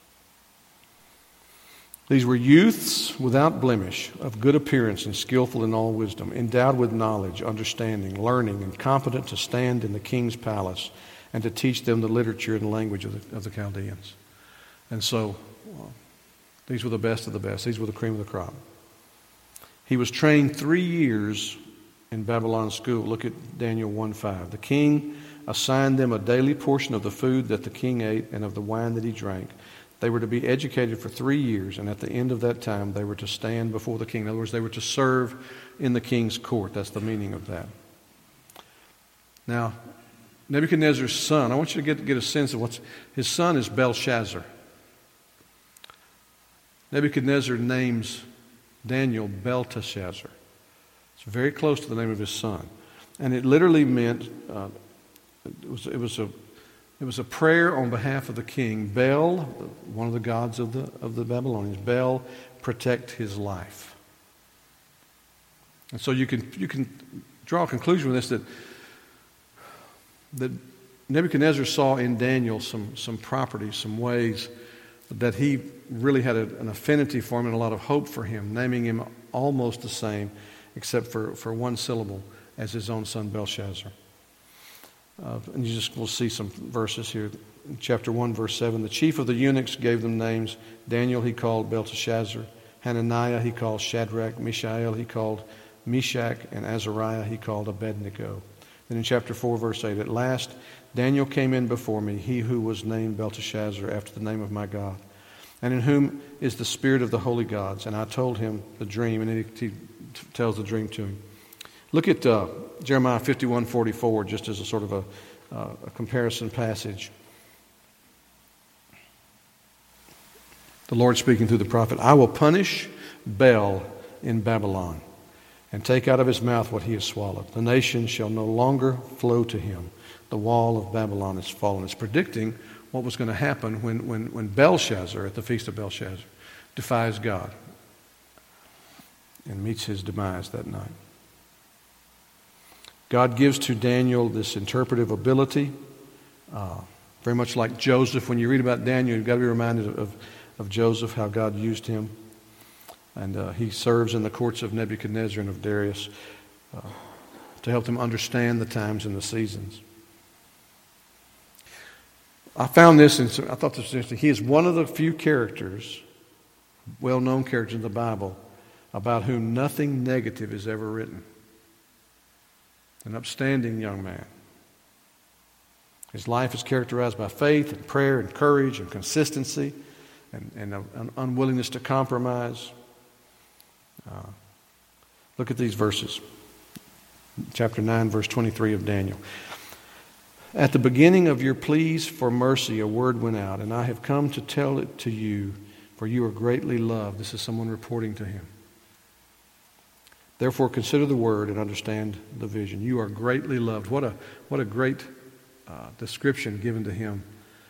These were youths without blemish, of good appearance and skillful in all wisdom, endowed with knowledge, understanding, learning, and competent to stand in the king's palace and to teach them the literature and language of the, of the Chaldeans. And so, well, these were the best of the best. These were the cream of the crop. He was trained three years in Babylon school. Look at Daniel one five. The king assigned them a daily portion of the food that the king ate and of the wine that he drank. They were to be educated for three years, and at the end of that time, they were to stand before the king. In other words, they were to serve in the king's court. That's the meaning of that. Now, Nebuchadnezzar's son, I want you to get, get a sense of what's... His son is Belshazzar. Nebuchadnezzar names Daniel Belteshazzar. It's very close to the name of his son. And it literally meant... Uh, it was, it was a... It was a prayer on behalf of the king. Bel, one of the gods of the of the Babylonians, Bel, protect his life. And so you can you can draw a conclusion with this that that Nebuchadnezzar saw in Daniel some some properties, some ways that he really had a, an affinity for him and a lot of hope for him, naming him almost the same, except for, for one syllable, as his own son Belshazzar. Uh, and you just will see some verses here. Chapter one, verse seven. The chief of the eunuchs gave them names. Daniel he called Belteshazzar. Hananiah he called Shadrach. Mishael he called Meshach. And Azariah he called Abednego. Then in chapter four, verse eight. At last Daniel came in before me, he who was named Belteshazzar after the name of my God, and in whom is the spirit of the holy gods. And I told him the dream, and he, he tells the dream to him. Look at uh, Jeremiah fifty-one forty-four, just as a sort of a, uh, a comparison passage. The Lord speaking through the prophet, I will punish Bel in Babylon and take out of his mouth what he has swallowed. The nation shall no longer flow to him. The wall of Babylon is fallen. It's predicting what was going to happen when, when, when Belshazzar, at the feast of Belshazzar, defies God and meets his demise that night. God gives to Daniel this interpretive ability, uh, very much like Joseph. When you read about Daniel, you've got to be reminded of, of Joseph, how God used him. And uh, he serves in the courts of Nebuchadnezzar and of Darius uh, to help them understand the times and the seasons. I found this, and I thought this was interesting. He is one of the few characters, well-known characters in the Bible, about whom nothing negative is ever written. An upstanding young man. His life is characterized by faith and prayer and courage and consistency and, and an unwillingness to compromise. Uh, look at these verses. Chapter nine, verse twenty-three of Daniel. At the beginning of your pleas for mercy, a word went out, and I have come to tell it to you, for you are greatly loved. This is someone reporting to him. Therefore, consider the word and understand the vision. You are greatly loved. What a what a great uh, description given to him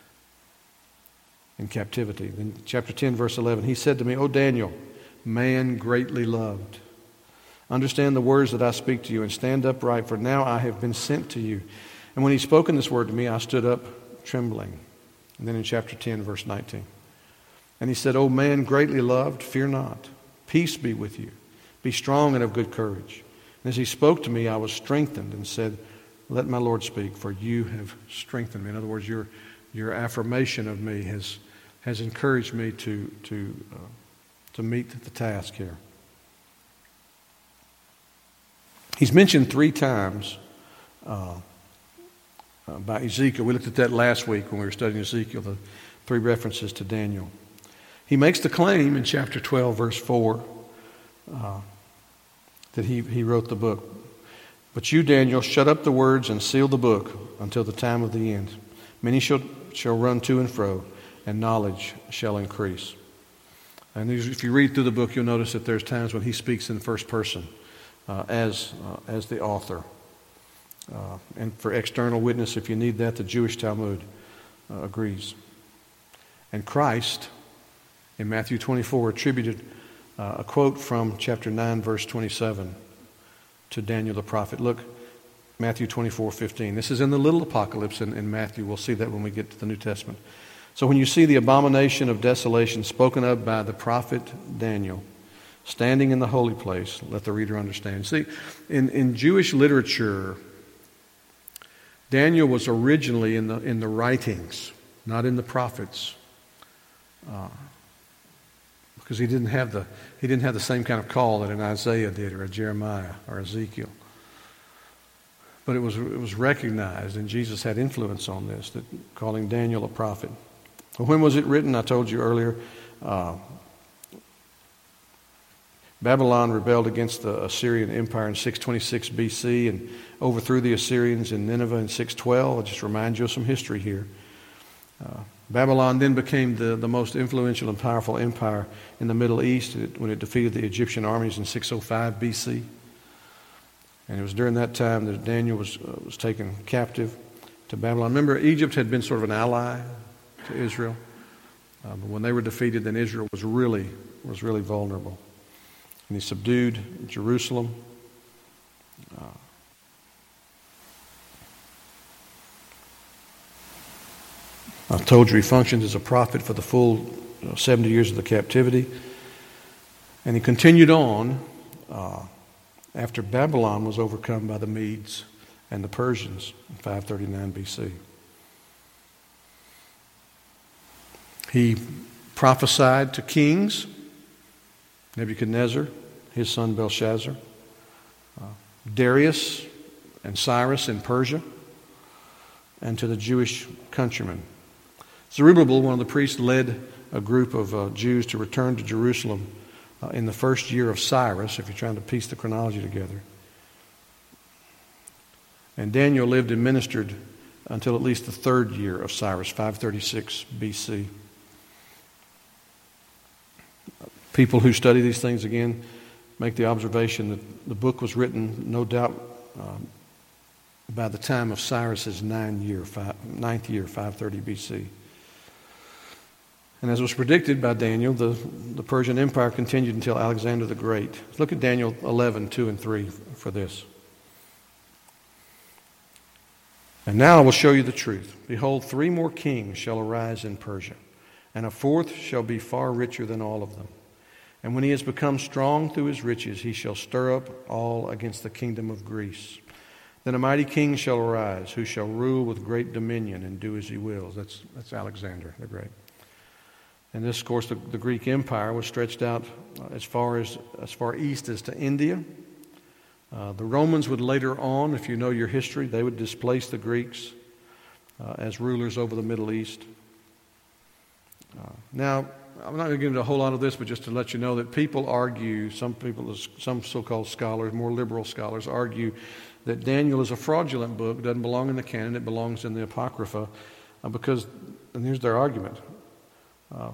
in captivity. Then chapter ten, verse eleven, he said to me, O Daniel, man greatly loved, understand the words that I speak to you and stand upright, for now I have been sent to you. And when he spoken this word to me, I stood up trembling. And then in chapter ten, verse nineteen, and he said, O man greatly loved, fear not. Peace be with you. Be strong and of good courage. And as he spoke to me, I was strengthened and said, let my Lord speak, for you have strengthened me. In other words, your your affirmation of me has has encouraged me to to uh, to meet the task here. He's mentioned three times uh, uh, by Ezekiel. We looked at that last week when we were studying Ezekiel, the three references to Daniel. He makes the claim in chapter twelve, verse four, uh, that he, he wrote the book. But you, Daniel, shut up the words and seal the book until the time of the end. Many shall, shall run to and fro, and knowledge shall increase. And if you read through the book, you'll notice that there's times when he speaks in the first person uh, as, uh, as the author. Uh, and for external witness, if you need that, the Jewish Talmud uh, agrees. And Christ, in Matthew twenty-four, attributed uh, a quote from chapter nine, verse twenty-seven to Daniel the prophet. Look, Matthew twenty-four fifteen. This is in the little apocalypse in, in Matthew. We'll see that when we get to the New Testament. So when you see the abomination of desolation spoken of by the prophet Daniel, standing in the holy place, let the reader understand. See, in, in Jewish literature, Daniel was originally in the in the writings, not in the prophets, uh, because he didn't have the he didn't have the same kind of call that an Isaiah did, or a Jeremiah, or Ezekiel. But it was it was recognized, and Jesus had influence on this, that calling Daniel a prophet. Well, when was it written? I told you earlier. Uh, Babylon rebelled against the Assyrian Empire in six twenty-six B C and overthrew the Assyrians in Nineveh in six twelve. I'll just remind you of some history here. Uh, Babylon then became the, the most influential and powerful empire in the Middle East when it defeated the Egyptian armies in six oh five B C. And it was during that time that Daniel was, uh, was taken captive to Babylon. Remember, Egypt had been sort of an ally to Israel. Uh, but when they were defeated, then Israel was really, was really vulnerable. And he subdued Jerusalem. Uh, I've told you he functioned as a prophet for the full you know, seventy years of the captivity. And he continued on uh, after Babylon was overcome by the Medes and the Persians in five thirty-nine B C. He prophesied to kings, Nebuchadnezzar, his son Belshazzar, uh, Darius and Cyrus in Persia, and to the Jewish countrymen. Zerubbabel, one of the priests, led a group of uh, Jews to return to Jerusalem uh, in the first year of Cyrus, if you're trying to piece the chronology together. And Daniel lived and ministered until at least the third year of Cyrus, five thirty-six B C. People who study these things, again, make the observation that the book was written, no doubt, um, by the time of Cyrus's ninth year, five, ninth year, five thirty B C. And as was predicted by Daniel, the, the Persian Empire continued until Alexander the Great. Let's look at Daniel eleven, two and three for this. And now I will show you the truth. Behold, three more kings shall arise in Persia, and a fourth shall be far richer than all of them. And when he has become strong through his riches, he shall stir up all against the kingdom of Greece. Then a mighty king shall arise, who shall rule with great dominion and do as he wills. That's, that's Alexander the Great. And this, of course, the, the Greek Empire was stretched out as far as as far east as to India. Uh, the Romans would later on, if you know your history, they would displace the Greeks uh, as rulers over the Middle East. Uh, now, I'm not going to get into a whole lot of this, but just to let you know that people argue, some people, some so-called scholars, more liberal scholars, argue that Daniel is a fraudulent book, doesn't belong in the canon, it belongs in the Apocrypha, uh, because, and here's their argument, uh,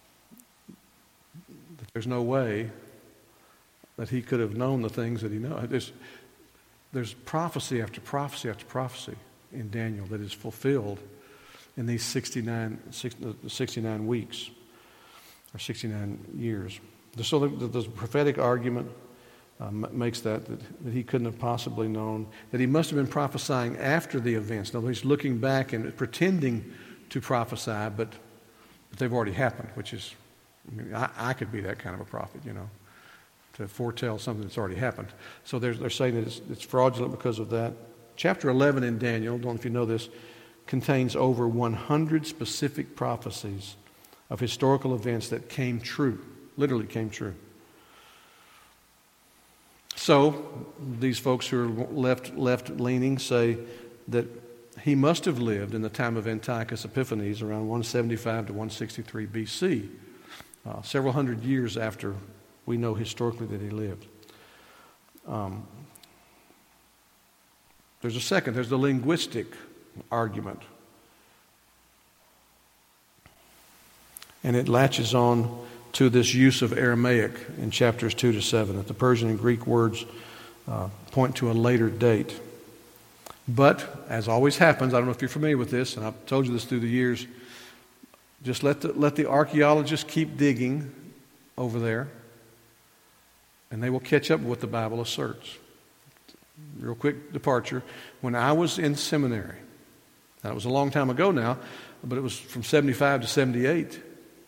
that there's no way that he could have known the things that he knows. There's, there's prophecy after prophecy after prophecy in Daniel that is fulfilled in these sixty-nine, sixty-nine weeks. Or sixty-nine years. So the, the, the prophetic argument uh, makes that, that that he couldn't have possibly known, that he must have been prophesying after the events. In other words, looking back and pretending to prophesy, but but they've already happened, which is, I mean, I, I could be that kind of a prophet, you know, to foretell something that's already happened. So they're, they're saying that it's, it's fraudulent because of that. Chapter eleven in Daniel, don't know if you know this, contains over one hundred specific prophecies of historical events that came true, literally came true. So these folks who are left left leaning say that he must have lived in the time of Antiochus Epiphanes around one seventy-five to one sixty-three B C, uh, several hundred years after we know historically that he lived. Um, there's a second, there's the linguistic argument. And it latches on to this use of Aramaic in chapters two to seven, that the Persian and Greek words uh, point to a later date. But, as always happens, I don't know if you're familiar with this, and I've told you this through the years, just let the, let the archaeologists keep digging over there, and they will catch up with what the Bible asserts. Real quick departure. When I was in seminary, that was a long time ago now, but it was from seventy-five to seventy-eight.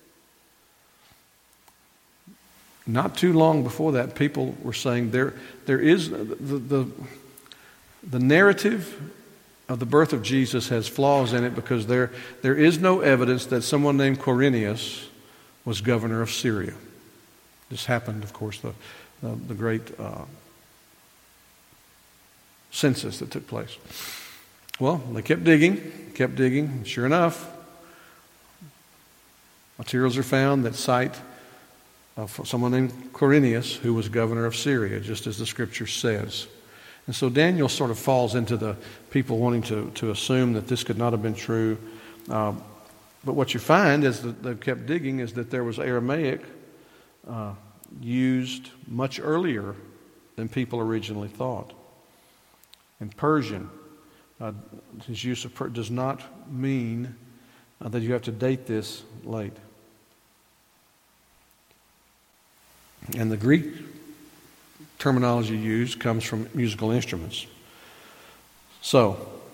Not too long before that, people were saying there there is the, the the narrative of the birth of Jesus has flaws in it because there there is no evidence that someone named Quirinius was governor of Syria. This happened, of course, the the, the great uh, census that took place. Well, they kept digging, kept digging. Sure enough, materials are found that cite Uh, for someone named Quirinius, who was governor of Syria, just as the Scripture says. And so Daniel sort of falls into the people wanting to, to assume that this could not have been true. Uh, but what you find, as the, they've kept digging, is that there was Aramaic uh, used much earlier than people originally thought. And Persian, uh, his use of per- does not mean uh, that you have to date this late. And the Greek terminology used comes from musical instruments. So,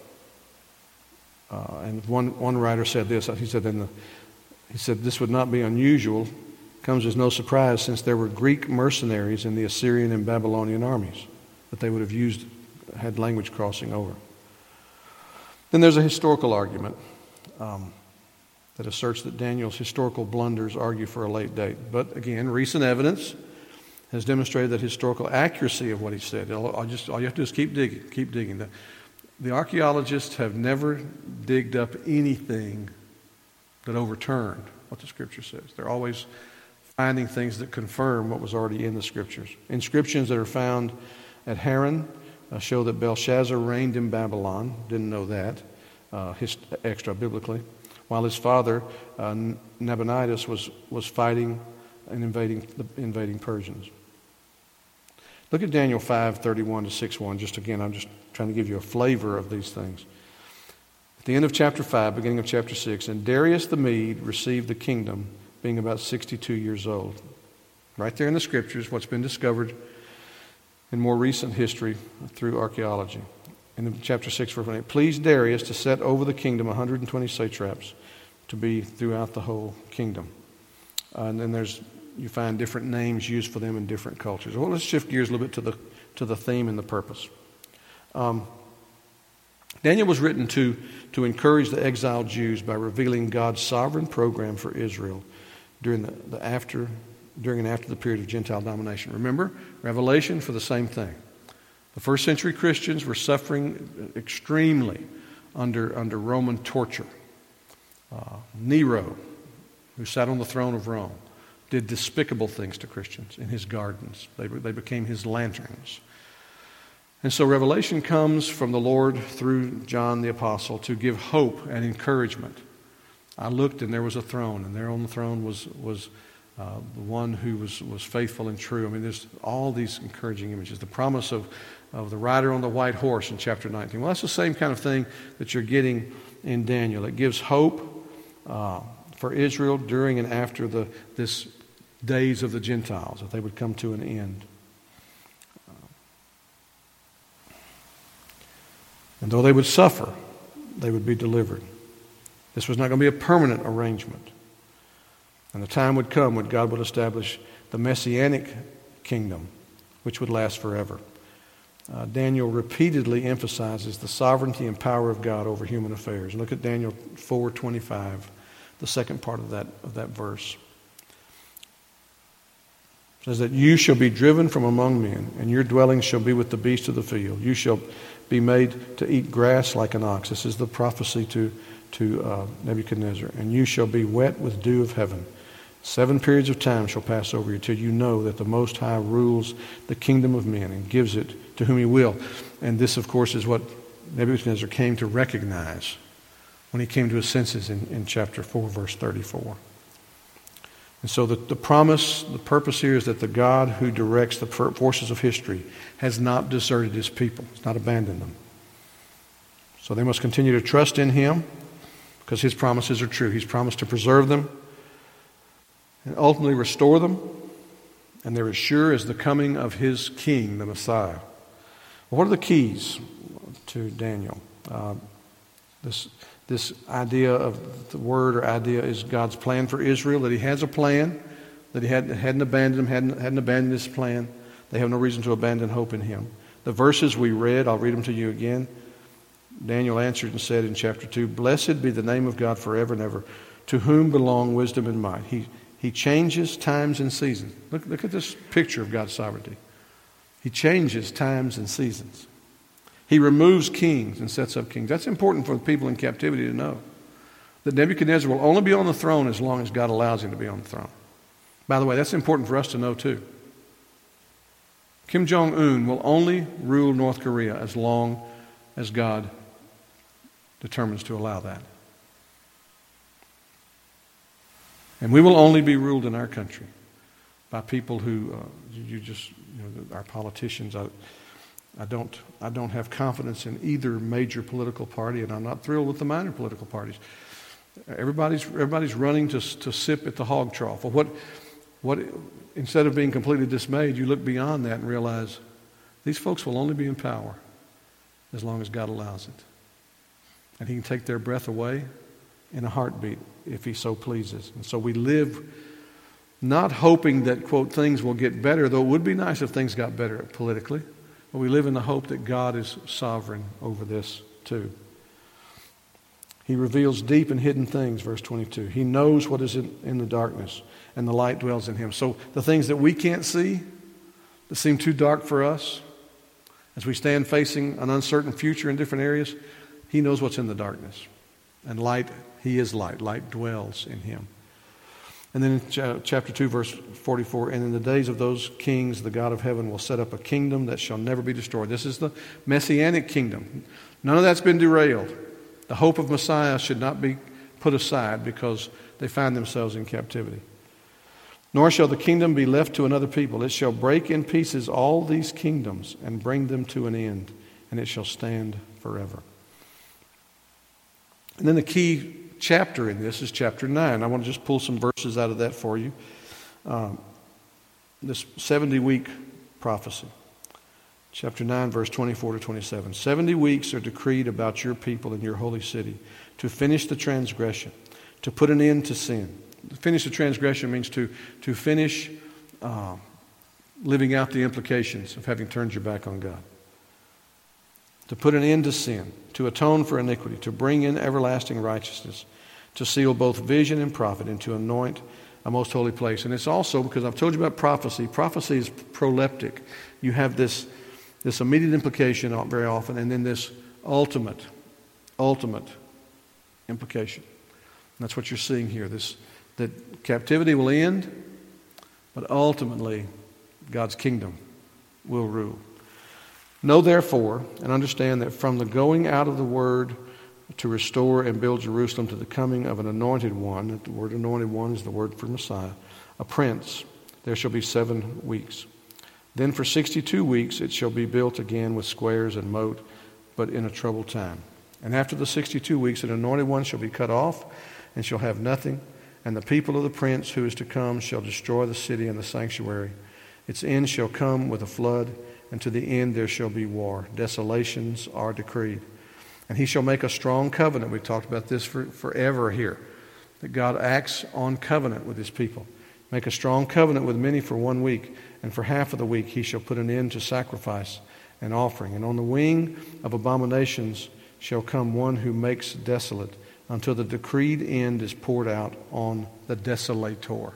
uh, and one one writer said this. He said, in the, he said this would not be unusual. Comes as no surprise, since there were Greek mercenaries in the Assyrian and Babylonian armies that they would have used, had language crossing over. Then there's a historical argument um, that asserts that Daniel's historical blunders argue for a late date. But again, recent evidence has demonstrated that historical accuracy of what he said. I'll just, all you have to do is keep digging, keep digging. The, the archaeologists have never digged up anything that overturned what the Scripture says. They're always finding things that confirm what was already in the Scriptures. Inscriptions that are found at Haran uh, show that Belshazzar reigned in Babylon. Didn't know that, uh, his, extra biblically. While his father, uh, Nabonidus, was, was fighting and invading the invading Persians. Look at Daniel five, thirty-one to six one. Just again, I'm just trying to give you a flavor of these things. At the end of chapter five, beginning of chapter six, and Darius the Mede received the kingdom, being about sixty-two years old. Right there in the Scriptures, what's been discovered in more recent history through archaeology. In chapter six, verse eight, pleased Darius to set over the kingdom one hundred twenty satraps to be throughout the whole kingdom. Uh, and then there's you find different names used for them in different cultures. Well, let's shift gears a little bit to the to the theme and the purpose. Um, Daniel was written to to encourage the exiled Jews by revealing God's sovereign program for Israel during the, the after during and after the period of Gentile domination. Remember, Revelation for the same thing. The first century Christians were suffering extremely under, under Roman torture. Uh, Nero, who sat on the throne of Rome, did despicable things to Christians in his gardens. They, they became his lanterns. And so Revelation comes from the Lord through John the Apostle to give hope and encouragement. I looked and there was a throne, and there on the throne was was uh, the one who was, was faithful and true. I mean, there's all these encouraging images. The promise of, of the rider on the white horse in chapter nineteen. Well, that's the same kind of thing that you're getting in Daniel. It gives hope uh, for Israel during and after the this days of the Gentiles, that they would come to an end. And though they would suffer, they would be delivered. This was not going to be a permanent arrangement. And the time would come when God would establish the Messianic kingdom, which would last forever. Uh, Daniel repeatedly emphasizes the sovereignty and power of God over human affairs. Look at Daniel four twenty-five, the second part of that, of that verse. It says that you shall be driven from among men, and your dwelling shall be with the beasts of the field. You shall be made to eat grass like an ox. This is the prophecy to, to uh, Nebuchadnezzar. And you shall be wet with dew of heaven. Seven periods of time shall pass over you till you know that the Most High rules the kingdom of men and gives it to whom he will. And this, of course, is what Nebuchadnezzar came to recognize when he came to his senses in, in chapter four, verse thirty-four. And so the, the promise, the purpose here is that the God who directs the forces of history has not deserted his people. He's not abandoned them. So they must continue to trust in him because his promises are true. He's promised to preserve them and ultimately restore them. And they're as sure as the coming of his king, the Messiah. Well, what are the keys to Daniel? Uh, this This idea of the word or idea is God's plan for Israel, that he has a plan, that he hadn't, hadn't abandoned him, hadn't, hadn't abandoned his plan. They have no reason to abandon hope in him. The verses we read, I'll read them to you again. Daniel answered and said in chapter two, "Blessed be the name of God forever and ever, to whom belong wisdom and might." He, he changes times and seasons. Look, look at this picture of God's sovereignty. He changes times and seasons. He removes kings and sets up kings. That's important for the people in captivity to know. That Nebuchadnezzar will only be on the throne as long as God allows him to be on the throne. By the way, that's important for us to know too. Kim Jong-un will only rule North Korea as long as God determines to allow that. And we will only be ruled in our country by people who, uh, you just, you know, our politicians. I, I don't I don't have confidence in either major political party, and I'm not thrilled with the minor political parties. Everybody's everybody's running to to sip at the hog trough. Well, what what instead of being completely dismayed, you look beyond that and realize these folks will only be in power as long as God allows it. And he can take their breath away in a heartbeat if he so pleases. And so we live not hoping that, quote, things will get better, though it would be nice if things got better politically. But we live in the hope that God is sovereign over this too. He reveals deep and hidden things, verse twenty-two. He knows what is in, in the darkness, and the light dwells in him. So the things that we can't see, that seem too dark for us, as we stand facing an uncertain future in different areas, he knows what's in the darkness. And light, he is light. Light dwells in him. And then in chapter two, verse forty-four, "And in the days of those kings, the God of heaven will set up a kingdom that shall never be destroyed." This is the Messianic kingdom. None of that's been derailed. The hope of Messiah should not be put aside because they find themselves in captivity. "Nor shall the kingdom be left to another people. It shall break in pieces all these kingdoms and bring them to an end, and it shall stand forever." And then the key chapter in this is chapter nine. I want to just pull some verses out of that for you. Um, this seventy-week prophecy. Chapter nine, verse twenty-four to twenty-seven. "Seventy weeks are decreed about your people in your holy city to finish the transgression, to put an end to sin." Finish the transgression means to, to finish uh, living out the implications of having turned your back on God. To put an end to sin, to atone for iniquity, to bring in everlasting righteousness, to seal both vision and prophet, and to anoint a most holy place. And it's also, because I've told you about prophecy, prophecy is proleptic. You have this, this immediate implication very often, and then this ultimate, ultimate implication. And that's what you're seeing here. This, that captivity will end, but ultimately God's kingdom will rule. "Know therefore and understand that from the going out of the word to restore and build Jerusalem to the coming of an anointed one," that the word anointed one is the word for Messiah, "a prince, there shall be seven weeks. Then for sixty-two weeks it shall be built again with squares and moat, but in a troubled time. And after the sixty-two weeks an anointed one shall be cut off and shall have nothing, and the people of the prince who is to come shall destroy the city and the sanctuary. Its end shall come with a flood, and to the end there shall be war. Desolations are decreed. And he shall make a strong covenant." We've talked about this for, forever here. That God acts on covenant with his people. "Make a strong covenant with many for one week, and for half of the week he shall put an end to sacrifice and offering. And on the wing of abominations shall come one who makes desolate, until the decreed end is poured out on the desolator."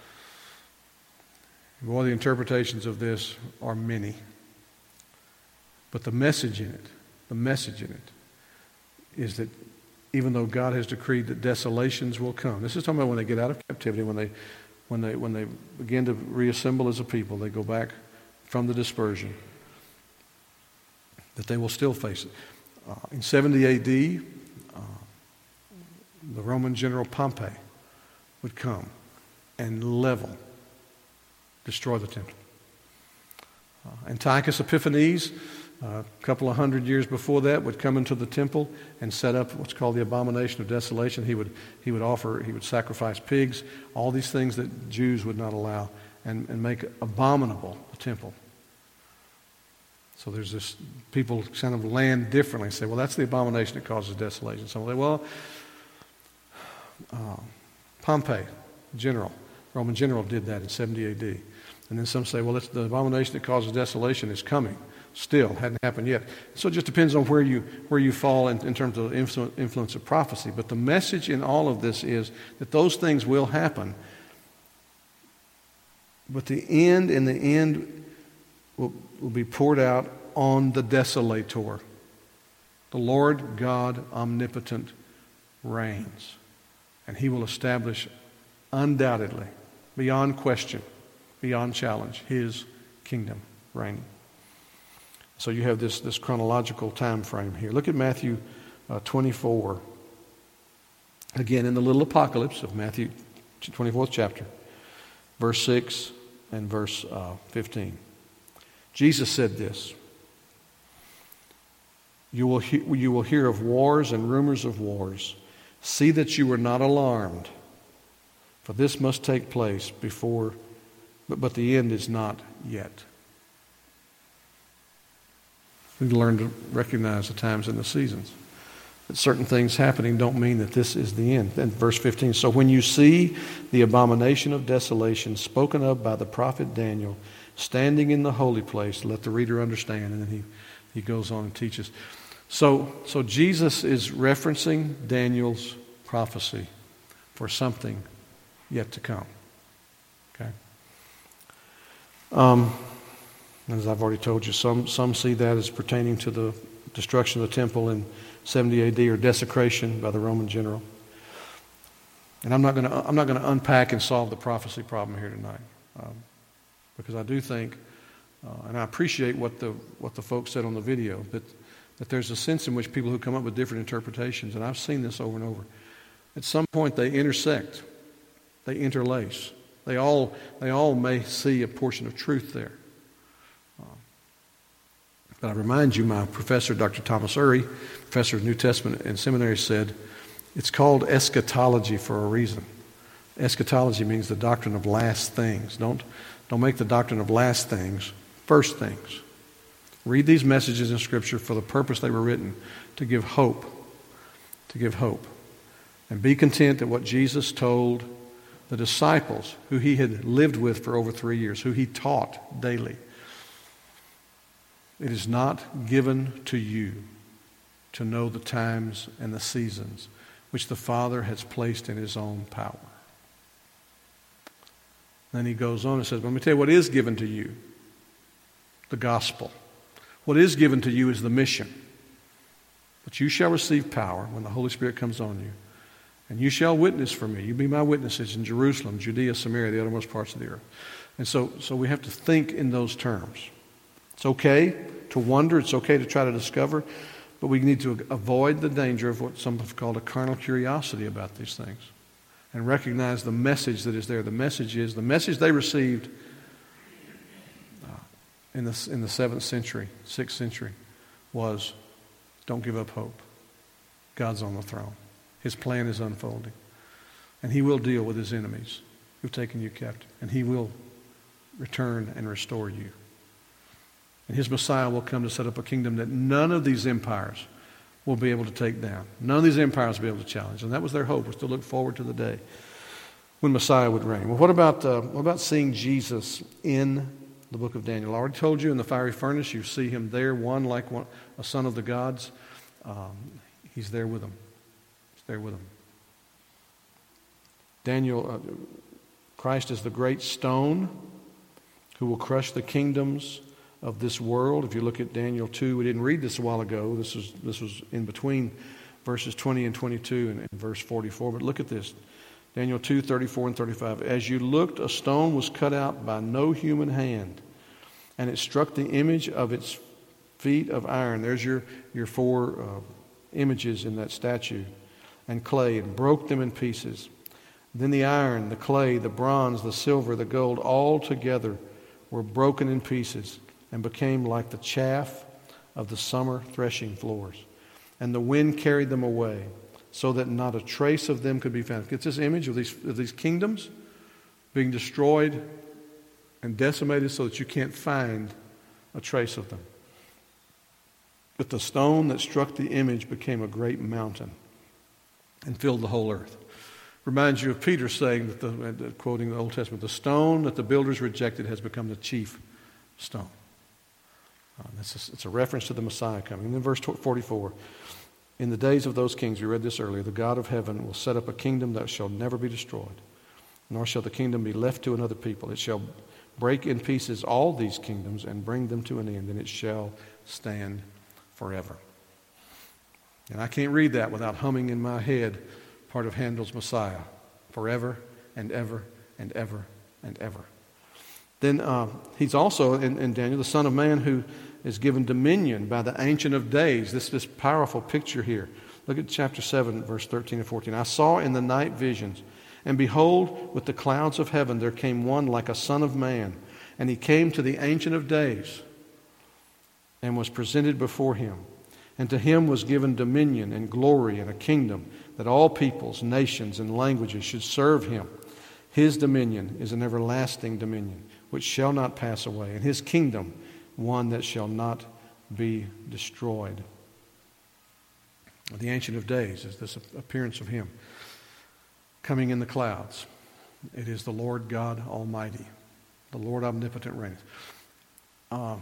Boy, the interpretations of this are many. But the message in it, the message in it, is that even though God has decreed that desolations will come, this is talking about when they get out of captivity, when they when they when they begin to reassemble as a people, they go back from the dispersion, that they will still face it. Uh, in seventy A D, uh, the Roman general Pompey would come and level, destroy the temple. Uh, Antiochus Epiphanes, uh, a couple of hundred years before that, would come into the temple and set up what's called the abomination of desolation. He would he would offer, he would sacrifice pigs, all these things that Jews would not allow, and, and make abominable the temple. So there's this, people kind of land differently and say, well, that's the abomination that causes desolation. Some will say, well, uh, Pompey, general, Roman general, did that in seventy A D. And then some say, well, it's the abomination that causes desolation is coming. Still, hadn't happened yet. So it just depends on where you where you fall in, in terms of the influ- influence of prophecy. But the message in all of this is that those things will happen. But the end, in the end, will, will be poured out on the desolator. The Lord God omnipotent reigns. And he will establish undoubtedly, beyond question, beyond challenge, his kingdom reigning. So you have this, this chronological time frame here. Look at Matthew uh, twenty-four. Again, in the little apocalypse of Matthew twenty-fourth chapter, verse six and verse uh, fifteen. Jesus said this, you will, he- you will hear of wars and rumors of wars. See that you are not alarmed, for this must take place before, but, but the end is not yet. We learn to recognize the times and the seasons. That certain things happening don't mean that this is the end. And verse fifteen, so when you see the abomination of desolation spoken of by the prophet Daniel standing in the holy place, let the reader understand. And then he, he goes on and teaches. So, so Jesus is referencing Daniel's prophecy for something yet to come. Okay? Um... As I've already told you, some some see that as pertaining to the destruction of the temple in seventy A D or desecration by the Roman general. And I'm not going to I'm not going to unpack and solve the prophecy problem here tonight, um, because I do think, uh, and I appreciate what the what the folks said on the video, that that there's a sense in which people who come up with different interpretations, and I've seen this over and over, at some point they intersect, they interlace, they all they all may see a portion of truth there. But I remind you, my professor, Doctor Thomas Urry, professor of New Testament and seminary, said it's called eschatology for a reason. Eschatology means the doctrine of last things. Don't, don't make the doctrine of last things first things. Read these messages in Scripture for the purpose they were written, to give hope, to give hope. And be content that what Jesus told the disciples, who he had lived with for over three years, who he taught daily, it is not given to you to know the times and the seasons which the Father has placed in his own power. Then he goes on and says, let me tell you what is given to you. The gospel. What is given to you is the mission. But you shall receive power when the Holy Spirit comes on you. And you shall witness for me. You be my witnesses in Jerusalem, Judea, Samaria, the uttermost parts of the earth. And so, so we have to think in those terms. It's okay to wonder. It's okay to try to discover. But we need to avoid the danger of what some have called a carnal curiosity about these things. And recognize the message that is there. The message is, the message they received uh, in the, in the seventh century, sixth century, was don't give up hope. God's on the throne. His plan is unfolding. And he will deal with his enemies who've taken you captive. And he will return and restore you. And his Messiah will come to set up a kingdom that none of these empires will be able to take down. None of these empires will be able to challenge. And that was their hope, was to look forward to the day when Messiah would reign. Well, what about, uh, what about seeing Jesus in the book of Daniel? I already told you in the fiery furnace, you see him there, one like one, a son of the gods. Um, he's there with them. He's there with them. Daniel, uh, Christ is the great stone who will crush the kingdoms of this world. If you look at Daniel two, we didn't read this a while ago. This was this was in between verses twenty and twenty-two and, and verse forty-four. But look at this. Daniel two, thirty-four and thirty-five. As you looked, a stone was cut out by no human hand, and it struck the image of its feet of iron. There's your, your four uh, images in that statue. And clay, and broke them in pieces. Then the iron, the clay, the bronze, the silver, the gold, all together were broken in pieces and became like the chaff of the summer threshing floors. And the wind carried them away, so that not a trace of them could be found. Get this image of these, of these kingdoms being destroyed and decimated so that you can't find a trace of them. But the stone that struck the image became a great mountain and filled the whole earth. Reminds you of Peter saying, that the, quoting the Old Testament, the stone that the builders rejected has become the chief stone. Uh, that's a, it's a reference to the Messiah coming. And then verse forty-four, in the days of those kings, we read this earlier, the God of heaven will set up a kingdom that shall never be destroyed, nor shall the kingdom be left to another people. It shall break in pieces all these kingdoms and bring them to an end, and it shall stand forever. And I can't read that without humming in my head part of Handel's Messiah, forever and ever and ever and ever. Then uh, he's also, in, in Daniel, the Son of Man who is given dominion by the Ancient of Days. This, this powerful picture here. Look at chapter seven, verse thirteen and fourteen. I saw in the night visions, and behold, with the clouds of heaven there came one like a son of man, and he came to the Ancient of Days and was presented before him. And to him was given dominion and glory and a kingdom, that all peoples, nations, and languages should serve him. His dominion is an everlasting dominion, which shall not pass away, and his kingdom one that shall not be destroyed. The Ancient of Days is this appearance of him coming in the clouds. It is the Lord God Almighty, the Lord omnipotent reigneth. Uh,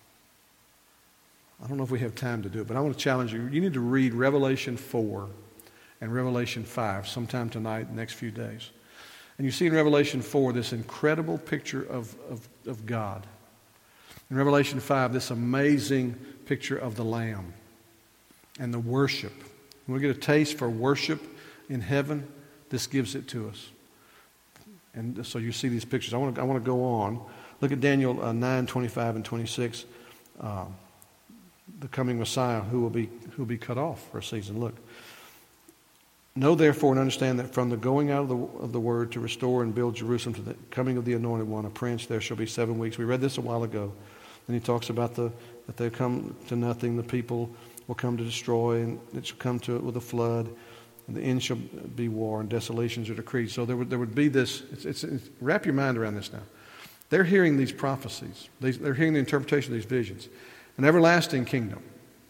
I don't know if we have time to do it, but I want to challenge you. You need to read Revelation four and Revelation five sometime tonight, next few days. And you see in Revelation four this incredible picture of, of, of God. In Revelation five, this amazing picture of the Lamb and the worship. When we get a taste for worship in heaven, this gives it to us. And so you see these pictures. I want to, I want to go on. Look at Daniel uh, nine, twenty-five and twenty-six. Uh, the coming Messiah who will be who will be cut off for a season. Look. Know therefore and understand that from the going out of the, of the word to restore and build Jerusalem to the coming of the Anointed One, a prince, there shall be seven weeks. We read this a while ago. And he talks about the that they come to nothing, the people will come to destroy, and it shall come to it with a flood, and the end shall be war, and desolations are decreed. So there would there would be this. It's, it's, it's, wrap your mind around this now. They're hearing these prophecies. These, they're hearing the interpretation of these visions. An everlasting kingdom.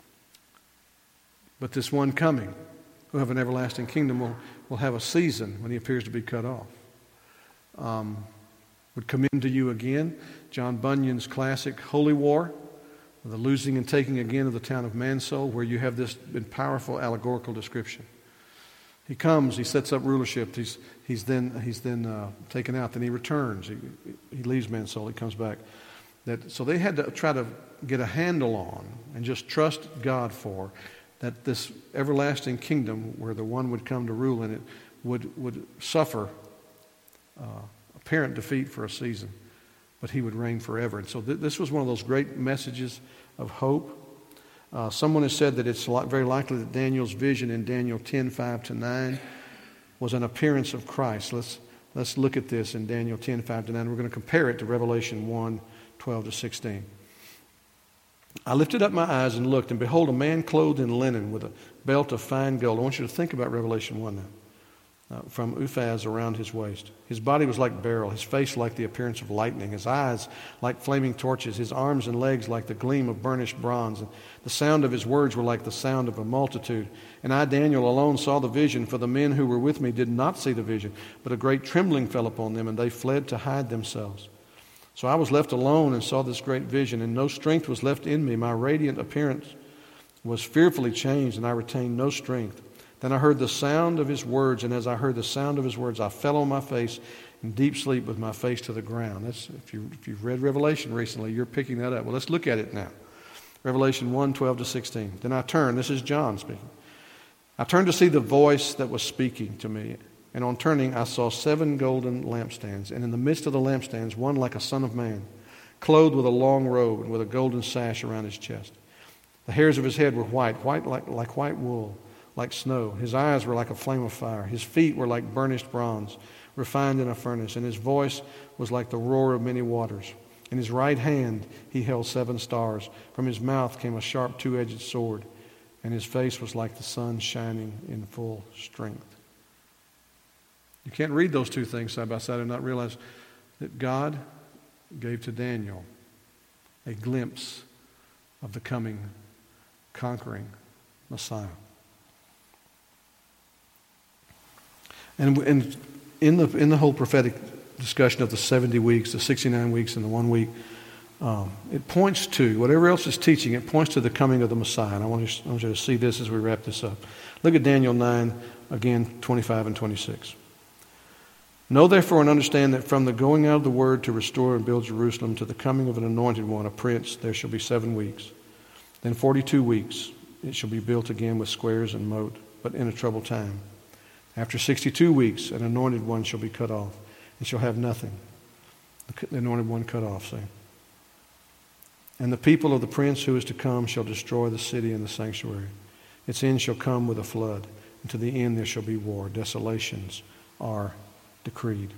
But this one coming, who have an everlasting kingdom, will, will have a season when he appears to be cut off. Um, would come into you again. John Bunyan's classic Holy War, the losing and taking again of the town of Mansoul, where you have this powerful allegorical description. He comes, he sets up rulership, he's, he's then, he's then uh, taken out, then he returns, he, he leaves Mansoul, he comes back. That, so they had to try to get a handle on and just trust God for that this everlasting kingdom where the one would come to rule in it would, would suffer uh, apparent defeat for a season, but he would reign forever. And so th- this was one of those great messages of hope. Uh, someone has said that it's very likely that Daniel's vision in Daniel ten, five to nine was an appearance of Christ. Let's, let's look at this in Daniel ten, five to nine. We're going to compare it to Revelation one, twelve to sixteen. I lifted up my eyes and looked, and behold, a man clothed in linen with a belt of fine gold. I want you to think about Revelation one now. Uh, from Uphaz around his waist. His body was like beryl, his face like the appearance of lightning, his eyes like flaming torches, his arms and legs like the gleam of burnished bronze. And the sound of his words were like the sound of a multitude. And I, Daniel, alone saw the vision, for the men who were with me did not see the vision, but a great trembling fell upon them, and they fled to hide themselves. So I was left alone and saw this great vision, and no strength was left in me. My radiant appearance was fearfully changed, and I retained no strength. Then I heard the sound of his words, and as I heard the sound of his words, I fell on my face in deep sleep with my face to the ground. That's, if, you, if you've read Revelation recently, you're picking that up. Well, let's look at it now. Revelation one, twelve to sixteen. Then I turned, this is John speaking. I turned to see the voice that was speaking to me, And on turning, I saw seven golden lampstands, and in the midst of the lampstands, one like a son of man, clothed with a long robe and with a golden sash around his chest. The hairs of his head were white, white like, like white wool, like snow. His eyes were like a flame of fire. His feet were like burnished bronze, refined in a furnace, and his voice was like the roar of many waters. In his right hand he held seven stars. From his mouth came a sharp two-edged sword, and his face was like the sun shining in full strength. You can't read those two things side by side and not realize that God gave to Daniel a glimpse of the coming, conquering Messiah. And, and in the in the whole prophetic discussion of the seventy weeks, the sixty-nine weeks, and the one week, um, it points to, whatever else is teaching, it points to the coming of the Messiah. And I want you, I want you to see this as we wrap this up. Look at Daniel nine, again, twenty-five and twenty-six. Know therefore and understand that from the going out of the word to restore and build Jerusalem to the coming of an anointed one, a prince, there shall be seven weeks. Then forty-two weeks it shall be built again with squares and moat, but in a troubled time. After sixty-two weeks an anointed one shall be cut off, and shall have nothing. The anointed one cut off, say. And the people of the prince who is to come shall destroy the city and the sanctuary. Its end shall come with a flood, and to the end there shall be war. Desolations are decreed.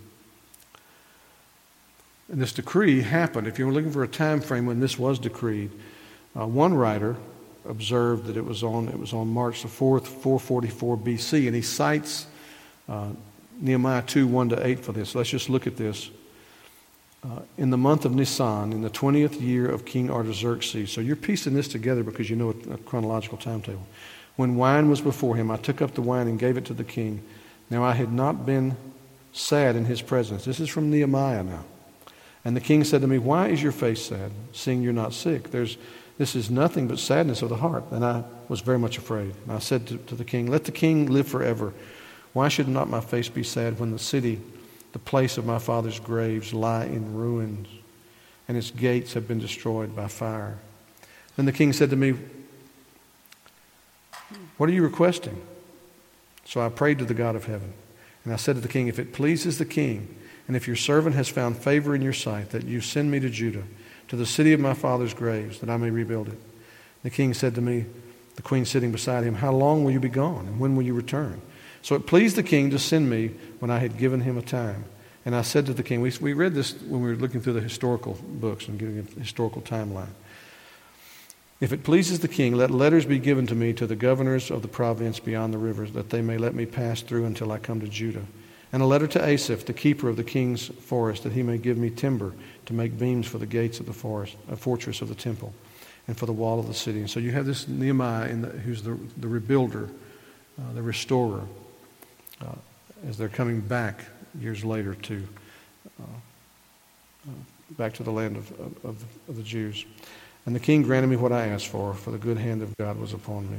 And this decree happened. If you're looking for a time frame when this was decreed, uh, one writer observed that it was on it was on March the fourth, four forty-four B C, and he cites uh, Nehemiah two, one to eight for this. Let's just look at this. Uh, in the month of Nisan, in the twentieth year of King Artaxerxes. So you're piecing this together because you know a, a chronological timetable. When wine was before him, I took up the wine and gave it to the king. Now I had not been sad in his presence. This is from Nehemiah now. And the king said to me, why is your face sad, seeing you're not sick? There's This is nothing but sadness of the heart. And I was very much afraid. And I said to, to the king, let the king live forever. Why should not my face be sad when the city, the place of my father's graves, lie in ruins, and its gates have been destroyed by fire? Then the king said to me, what are you requesting? So I prayed to the God of heaven. And I said to the king, if it pleases the king, and if your servant has found favor in your sight, that you send me to Judah, to the city of my father's graves, that I may rebuild it. The king said to me, the queen sitting beside him, how long will you be gone, and when will you return? So it pleased the king to send me when I had given him a time. And I said to the king, we, we read this when we were looking through the historical books and getting a historical timeline. If it pleases the king, let letters be given to me to the governors of the province beyond the rivers, that they may let me pass through until I come to Judah. And a letter to Asaph, the keeper of the king's forest, that he may give me timber to make beams for the gates of the forest, a fortress of the temple, and for the wall of the city. And so you have this Nehemiah, in the, who's the, the rebuilder, uh, the restorer, uh, as they're coming back years later to uh, uh, back to the land of, of, of the Jews. And the king granted me what I asked for, for the good hand of God was upon me.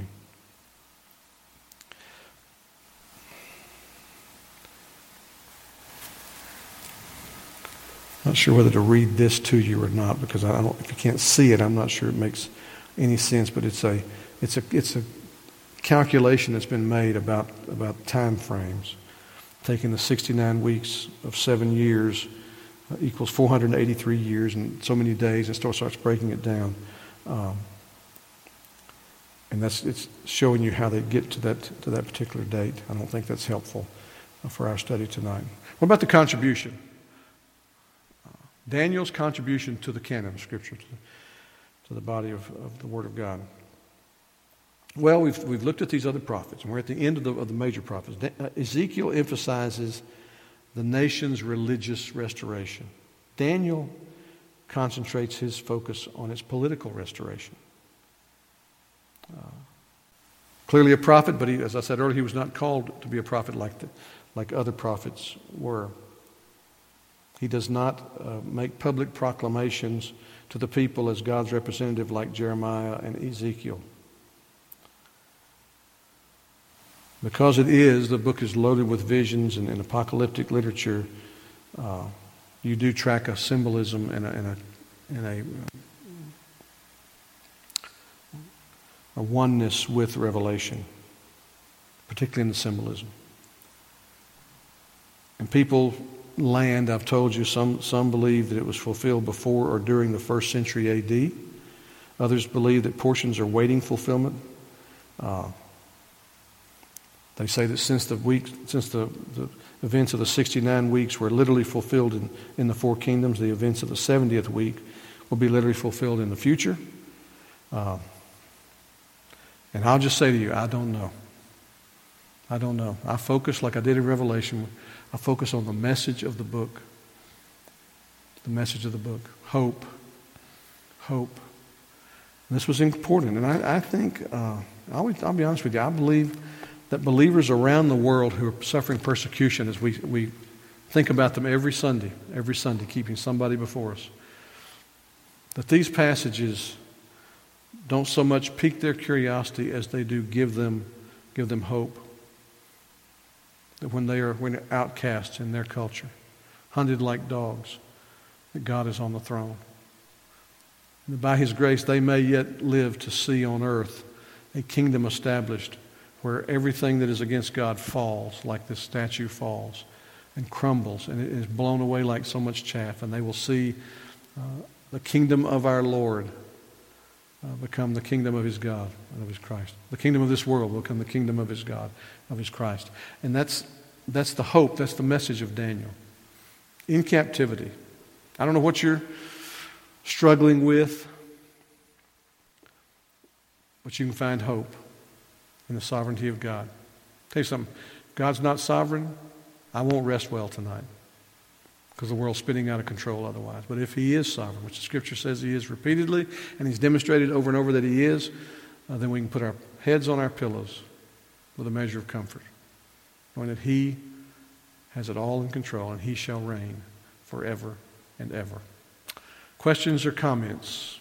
Not sure whether to read this to you or not, because I don't. If you can't see it, I'm not sure it makes any sense. But it's a, it's a, it's a calculation that's been made about about time frames, taking the sixty-nine weeks of seven years uh, equals four hundred eighty-three years and so many days, and starts starts breaking it down, um, and that's it's showing you how they get to that to that particular date. I don't think that's helpful for our study tonight. What about the contribution? Daniel's contribution to the canon of Scripture, to, to the body of, of the Word of God. Well, we've we've looked at these other prophets, and we're at the end of the, of the major prophets. De- Ezekiel emphasizes the nation's religious restoration. Daniel concentrates his focus on its political restoration. Uh, clearly a prophet, but he, as I said earlier, he was not called to be a prophet like the, like other prophets were. He does not uh, make public proclamations to the people as God's representative like Jeremiah and Ezekiel. Because it is, the book is loaded with visions and, and apocalyptic literature, uh, you do track a symbolism and a, and a, and a, a oneness with Revelation, particularly in the symbolism. And people, land, I've told you, some, some believe that it was fulfilled before or during the first century A D. Others believe that portions are waiting fulfillment. Uh, they say that since the week, since the, the events of the sixty-nine weeks were literally fulfilled in, in the four kingdoms, the events of the seventieth week will be literally fulfilled in the future. Uh, and I'll just say to you, I don't know. I don't know. I focus, like I did in Revelation, I focus on the message of the book. The message of the book. Hope. Hope. And this was important. And I, I think, uh, I'll, I'll be honest with you, I believe that believers around the world who are suffering persecution, as we, we think about them every Sunday, every Sunday, keeping somebody before us, that these passages don't so much pique their curiosity as they do give them, give them hope. That when they are when they're outcasts in their culture, hunted like dogs, that God is on the throne. And that by His grace they may yet live to see on earth a kingdom established where everything that is against God falls like this statue falls and crumbles and it is blown away like so much chaff, and they will see uh, the kingdom of our Lord uh, become the kingdom of His God and of His Christ. The kingdom of this world will become the kingdom of His God, of His Christ. And that's that's the hope, that's the message of Daniel. In captivity. I don't know what you're struggling with, but you can find hope in the sovereignty of God. I'll tell you something, if God's not sovereign, I won't rest well tonight because the world's spinning out of control otherwise. But if He is sovereign, which the Scripture says He is repeatedly, and He's demonstrated over and over that He is, uh, then we can put our heads on our pillows with a measure of comfort, knowing that He has it all in control and He shall reign forever and ever. Questions or comments?